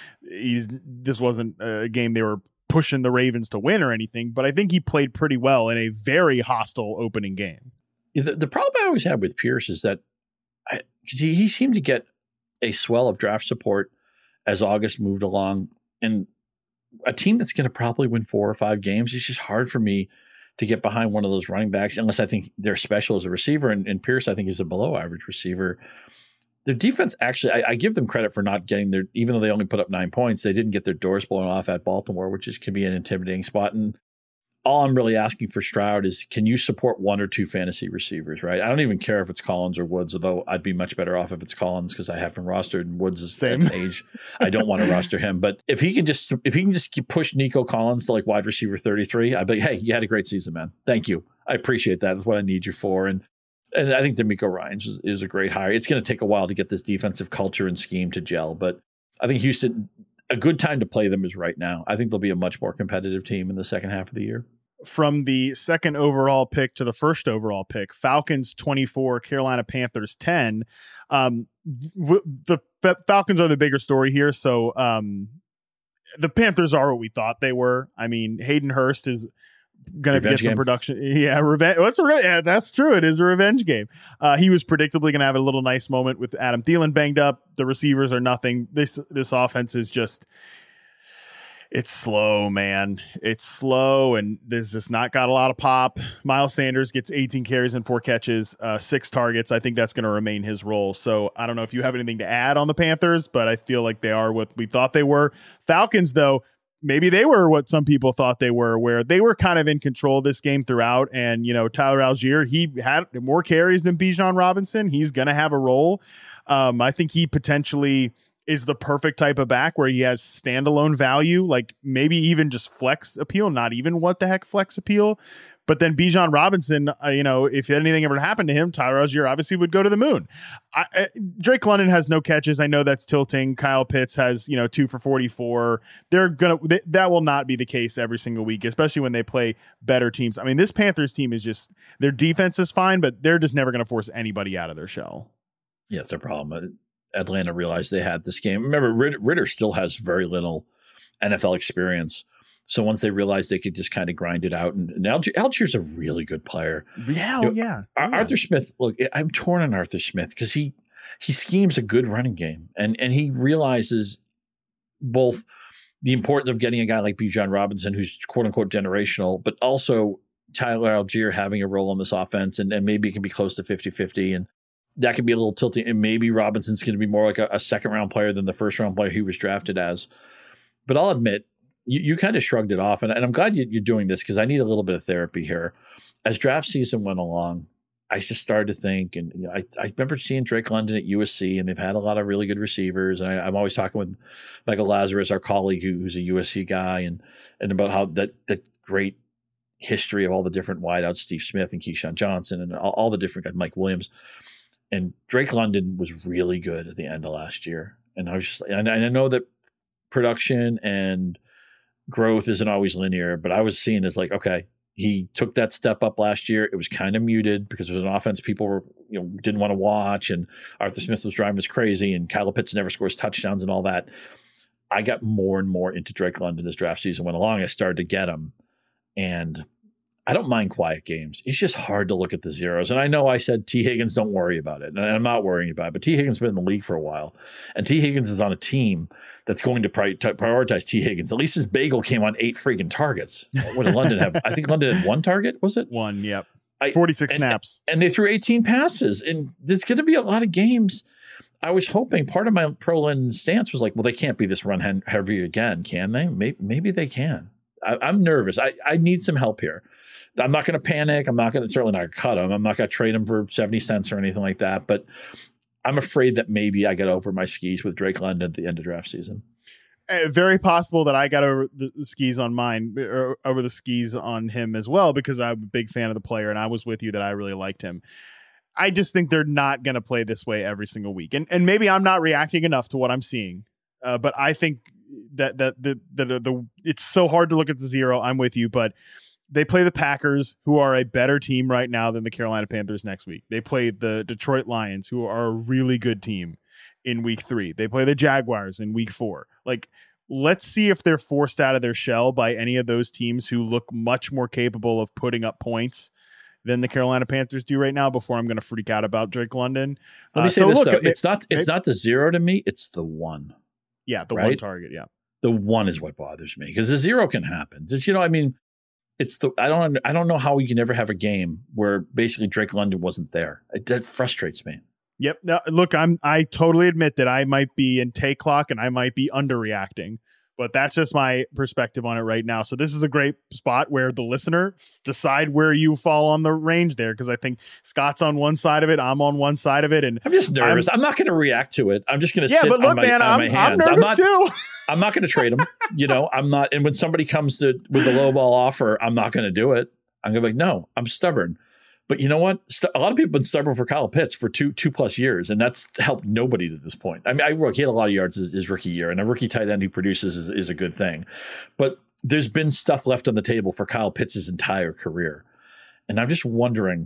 this wasn't a game they were pushing the Ravens to win or anything, but I think he played pretty well in a very hostile opening game. The problem I always had with Pierce is that he seemed to get a swell of draft support as August moved along, and a team that's going to probably win 4 or 5 games, it's just hard for me to get behind one of those running backs unless I think they're special as a receiver. And Pierce, I think, is a below average receiver. Their defense, actually, I give them credit for not getting even though they only put up 9 points, they didn't get their doors blown off at Baltimore, which can be an intimidating spot. And all I'm really asking for Stroud is, can you support 1 or 2 fantasy receivers, right? I don't even care if it's Collins or Woods, although I'd be much better off if it's Collins because I have him rostered and Woods is same age. I don't want to roster him. But if he can just push Nico Collins to wide receiver 33, I'd be like, hey, you had a great season, man. Thank you. I appreciate that. That's what I need you for. And I think DeMeco Ryans is a great hire. It's going to take a while to get this defensive culture and scheme to gel, but I think Houston, a good time to play them is right now. I think they'll be a much more competitive team in the second half of the year. From the second overall pick to the first overall pick, Falcons 24, Carolina Panthers 10. The Falcons are the bigger story here. So the Panthers are what we thought they were. I mean, Hayden Hurst is going to get some production. Yeah, revenge. That's true. It is a revenge game. He was predictably going to have a little nice moment with Adam Thielen banged up. The receivers are nothing. This offense is just... It's slow, man. It's slow, and there's just not got a lot of pop. Miles Sanders gets 18 carries and 4 catches, 6 targets. I think that's going to remain his role. So I don't know if you have anything to add on the Panthers, but I feel like they are what we thought they were. Falcons, though, maybe they were what some people thought they were, where they were kind of in control of this game throughout. And, Tyler Algier, he had more carries than Bijan Robinson. He's going to have a role. I think he potentially is the perfect type of back where he has standalone value, maybe even just flex appeal, not even what the heck flex appeal. But then Bijan Robinson, if anything ever happened to him, Tyler Algier obviously would go to the moon. Drake London has no catches. I know that's tilting. Kyle Pitts has, 2 for 44. That will not be the case every single week, especially when they play better teams. I mean, this Panthers team is just, their defense is fine, but they're just never going to force anybody out of their shell. Yeah, it's their problem. Atlanta realized they had this game. Remember, Ritter still has very little NFL experience. So once they realized they could just kind of grind it out, and Algier's a really good player. Yeah, Arthur Smith, look, I'm torn on Arthur Smith because he schemes a good running game, and he realizes both the importance of getting a guy like Bijan Robinson, who's quote unquote generational, but also Tyler Algier having a role in this offense, and maybe it can be close to 50-50. And that could be a little tilting, and maybe Robinson's going to be more like a second-round player than the first-round player he was drafted as. But I'll admit, you kind of shrugged it off, and I'm glad you're doing this because I need a little bit of therapy here. As draft season went along, I just started to think, and I remember seeing Drake London at USC, and they've had a lot of really good receivers. And I'm always talking with Michael Lazarus, our colleague who's a USC guy, and about how that great history of all the different wideouts, Steve Smith and Keyshawn Johnson, and all the different guys, Mike Williams. And Drake London was really good at the end of last year. And I know that production and growth isn't always linear, but I was seeing as okay, He took that step up last year. It was kind of muted because it was an offense people were, didn't want to watch, and Arthur Smith was driving us crazy, and Kyle Pitts never scores touchdowns and all that. I got more and more into Drake London as draft season went along. I started to get him, and I don't mind quiet games. It's just hard to look at the zeros. And I know I said T. Higgins, don't worry about it. And I'm not worrying about it. But T. Higgins has been in the league for a while. And T. Higgins is on a team that's going to prioritize T. Higgins. At least his bagel came on 8 freaking targets. What did London have? I think London had 1 target, was it? 1, yep. 46 snaps. And they threw 18 passes. And there's going to be a lot of games. I was hoping part of my pro London stance was like, well, they can't be this run heavy again, can they? Maybe they can. I'm nervous. I need some help here. I'm not going to panic. I'm not going to certainly not cut him. I'm not going to trade him for 70 cents or anything like that. But I'm afraid that maybe I got over my skis with Drake London at the end of draft season. Very possible that I got over the skis on mine, or over the skis on him as well, because I'm a big fan of the player, and I was with you that I really liked him. I just think they're not going to play this way every single week, and maybe I'm not reacting enough to what I'm seeing. But I think that the it's so hard to look at the zero. I'm with you, but they play the Packers, who are a better team right now than the Carolina Panthers next week. They play the Detroit Lions, who are a really good team, in week 3. They play the Jaguars in week 4. Like, let's see if they're forced out of their shell by any of those teams who look much more capable of putting up points than the Carolina Panthers do right now before I'm going to freak out about Drake London. Let me say this, though. It's not the 0 to me. It's the 1. Yeah, the right? 1 target, yeah. The 1 is what bothers me, because the 0 can happen. Just, I don't know how we can ever have a game where basically Drake London wasn't there. That frustrates me. Yep. Now, look, I totally admit that I might be in take clock and I might be underreacting, but that's just my perspective on it right now. So this is a great spot where the listener decide where you fall on the range there, because I think Scott's on one side of it, I'm on one side of it, and I'm just nervous. I'm not going to react to it. I'm just going to sit but look, on my hands. I'm nervous too. I'm not going to trade him. I'm not. And when somebody comes with a low ball offer, I'm not going to do it. I'm going to be like, no, I'm stubborn. But you know what? A lot of people have been stubborn for Kyle Pitts for two plus years, and that's helped nobody to this point. I mean, he had a lot of yards his rookie year, and a rookie tight end who produces is a good thing. But there's been stuff left on the table for Kyle Pitts' entire career. And I'm just wondering,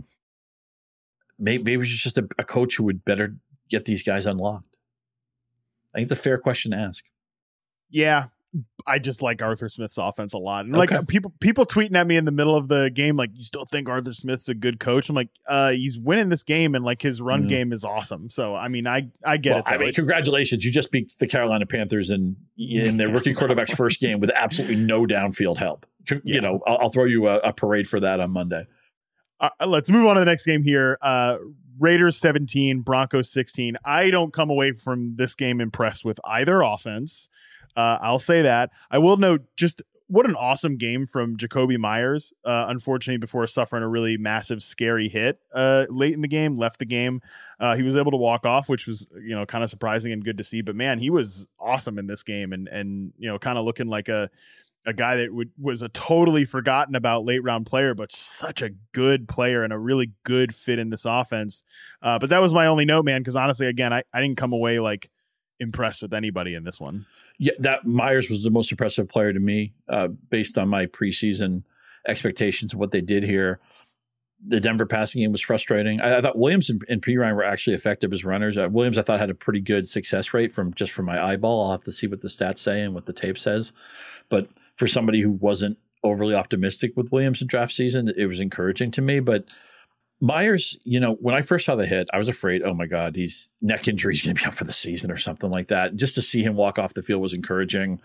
maybe it's just a coach who would better get these guys unlocked. I think it's a fair question to ask. Yeah, I just like Arthur Smith's offense a lot. And like people tweeting at me in the middle of the game, like, you still think Arthur Smith's a good coach? I'm like, he's winning this game, and like his run game is awesome. So I mean, I get it. Though. I mean, congratulations. You just beat the Carolina Panthers in their rookie quarterback's first game with absolutely no downfield help. I'll throw you a parade for that on Monday. Let's move on to the next game here. Raiders 17, Broncos 16. I don't come away from this game impressed with either offense. I'll say that. I will note just what an awesome game from Jakobi Meyers. Unfortunately, before suffering a really massive, scary hit late in the game, left the game. He was able to walk off, which was, kind of surprising and good to see. But man, he was awesome in this game, and kind of looking like a guy that was a totally forgotten about late round player, but such a good player and a really good fit in this offense. But that was my only note, man, because honestly, again, I didn't come away like impressed with anybody in this one. Yeah, that Myers was the most impressive player to me, based on my preseason expectations of what they did here. The Denver passing game was frustrating. I thought Williams and Perine were actually effective as runners. Williams, I thought, had a pretty good success rate from my eyeball. I'll have to see what the stats say and what the tape says. But for somebody who wasn't overly optimistic with Williams in draft season, it was encouraging to me. But Myers, when I first saw the hit, I was afraid, oh my God, he's neck injury, he's going to be out for the season or something like that. Just to see him walk off the field was encouraging.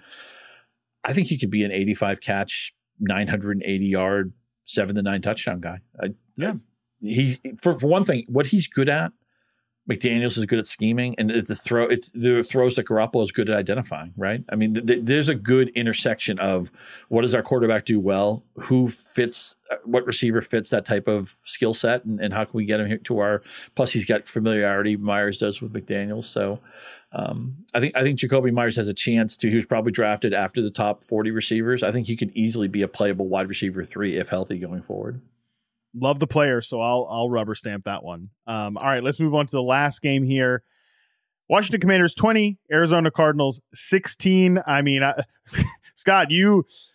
I think he could be an 85 catch, 980 yard, 7-9 touchdown guy. He for one thing, what he's good at, McDaniels is good at scheming, and it's the throws that Garoppolo is good at identifying, right? I mean, there's a good intersection of what does our quarterback do well, who fits, what receiver fits that type of skill set, and how can we get him here to our, plus he's got familiarity, Myers does, with McDaniels. So I think Jakobi Meyers has a chance he was probably drafted after the top 40 receivers. I think he could easily be a playable wide receiver 3 if healthy going forward. Love the player, so I'll rubber stamp that one. All right, let's move on to the last game here. Washington Commanders 20, Arizona Cardinals 16. I mean, Scott, you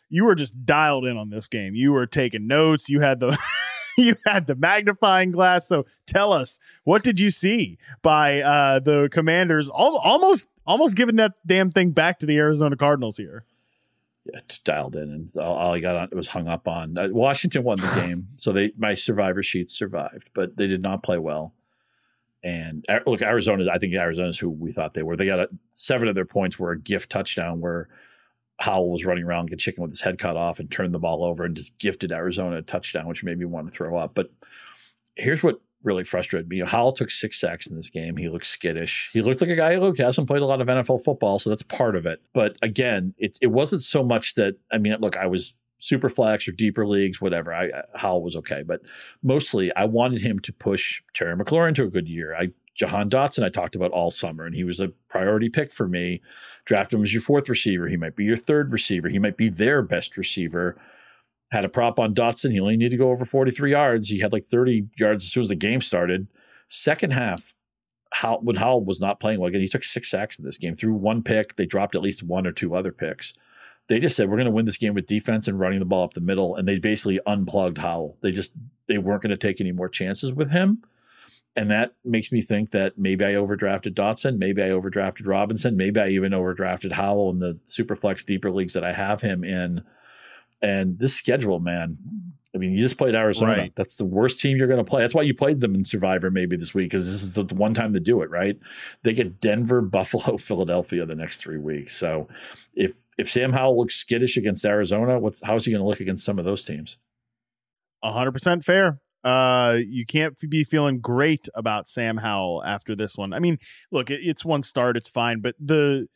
you were just dialed in on this game. You were taking notes. You had the you had the magnifying glass. So tell us, what did you see by the Commanders almost giving that damn thing back to the Arizona Cardinals here? Yeah, just dialed in, and all I got on it was hung up on. Washington won the game, so my survivor sheets survived, but they did not play well. And look, I think Arizona's who we thought they were. They got 7 of their points were a gift touchdown where Howell was running around, get chicken with his head cut off, and turned the ball over and just gifted Arizona a touchdown, which made me want to throw up. But here's what really frustrated me. Howell took 6 sacks in this game. He looked skittish. He looked like a guy who hasn't played a lot of NFL football, so that's part of it. But again, it wasn't so much that, I mean, look, I was super flex or deeper leagues, whatever. Howell was okay. But mostly I wanted him to push Terry McLaurin to a good year. Jahan Dotson I talked about all summer, and he was a priority pick for me. Draft him as your 4th receiver. He might be your 3rd receiver. He might be their best receiver. Had a prop on Dotson. He only needed to go over 43 yards. He had like 30 yards as soon as the game started. Second half, when Howell was not playing well, again, he took 6 sacks in this game, threw 1 pick. They dropped at least 1 or 2 other picks. They just said, we're going to win this game with defense and running the ball up the middle. And they basically unplugged Howell. They weren't going to take any more chances with him. And that makes me think that maybe I overdrafted Dotson. Maybe I overdrafted Robinson. Maybe I even overdrafted Howell in the Superflex deeper leagues that I have him in. And this schedule, man, I mean, you just played Arizona. Right. That's the worst team you're going to play. That's why you played them in Survivor maybe this week, because this is the one time to do it, right? They get Denver, Buffalo, Philadelphia the next 3 weeks. So if Sam Howell looks skittish against Arizona, how's he going to look against some of those teams? 100% fair. You can't be feeling great about Sam Howell after this one. I mean, look, it's one start, it's fine, but the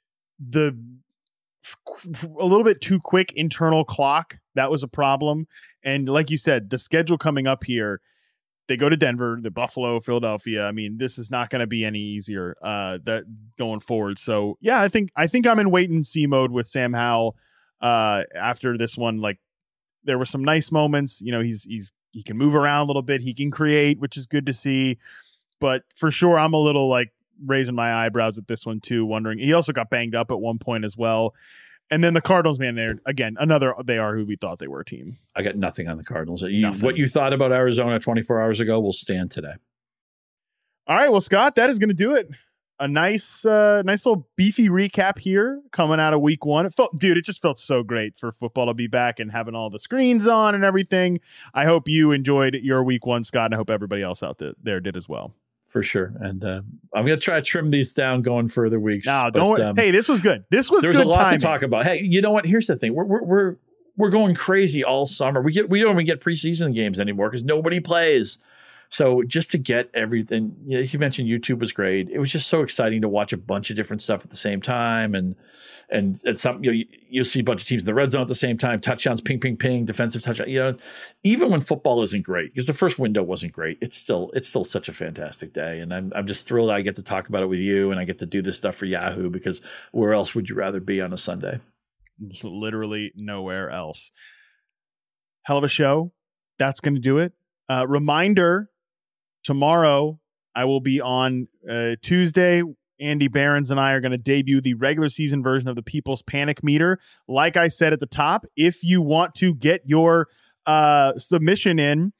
a little bit too quick internal clock, that was a problem. And like you said, the schedule coming up here, they go to Denver, the Buffalo, Philadelphia. I mean, this is not going to be any easier that going forward. So yeah, I think I'm in wait and see mode with Sam Howell after this one. Like, there were some nice moments. You know, he can move around a little bit. He can create, which is good to see. But for sure, I'm a little like raising my eyebrows at this one too, wondering. He also got banged up at one point as well. And then the Cardinals, man, they're again they are who we thought they were a team. I got nothing on the Cardinals. What you thought about Arizona 24 hours ago will stand today. All right, well, Scott, that is going to do it. A nice little beefy recap here coming out of week 1. It just felt so great for football to be back and having all the screens on and everything. I hope you enjoyed your week 1, Scott, and I hope everybody else out there did as well. For sure. And I'm going to try to trim these down going further weeks. No, don't worry. Hey, this was good. There's good a lot timing to talk about. Hey, you know what? Here's the thing. We're going crazy all summer. We don't even get preseason games anymore because nobody plays. So just to get everything, you mentioned YouTube was great. It was just so exciting to watch a bunch of different stuff at the same time. And some, you'll see a bunch of teams in the red zone at the same time, touchdowns, ping, ping, ping, defensive touchdown. Even when football isn't great, because the first window wasn't great, it's still such a fantastic day. And I'm just thrilled I get to talk about it with you, and I get to do this stuff for Yahoo, because where else would you rather be on a Sunday? Literally nowhere else. Hell of a show. That's going to do it. Reminder, tomorrow I will be on Tuesday. Andy Behrens and I are going to debut the regular season version of the People's Panic Meter. Like I said at the top, if you want to get your submission in,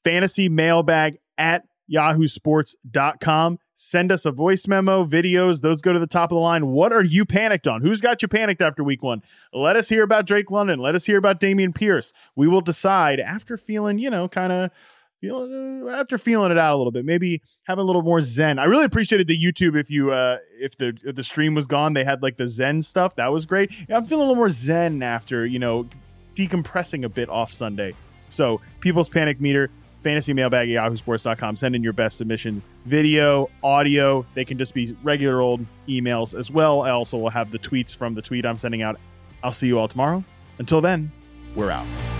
fantasymailbag@yahoosports.com. Send us a voice memo, videos. Those go to the top of the line. What are you panicked on? Who's got you panicked after week 1? Let us hear about Drake London. Let us hear about Dameon Pierce. We will decide after feeling, after feeling it out a little bit, maybe have a little more zen. I really appreciated the YouTube. If the stream was gone, they had like the zen stuff. That was great. Yeah, I'm feeling a little more zen after, decompressing a bit off Sunday. So People's Panic Meter, fantasymailbag@yahoosports.com. Send in your best submissions, video, audio. They can just be regular old emails as well. I also will have the tweets from the tweet I'm sending out. I'll see you all tomorrow. Until then, we're out.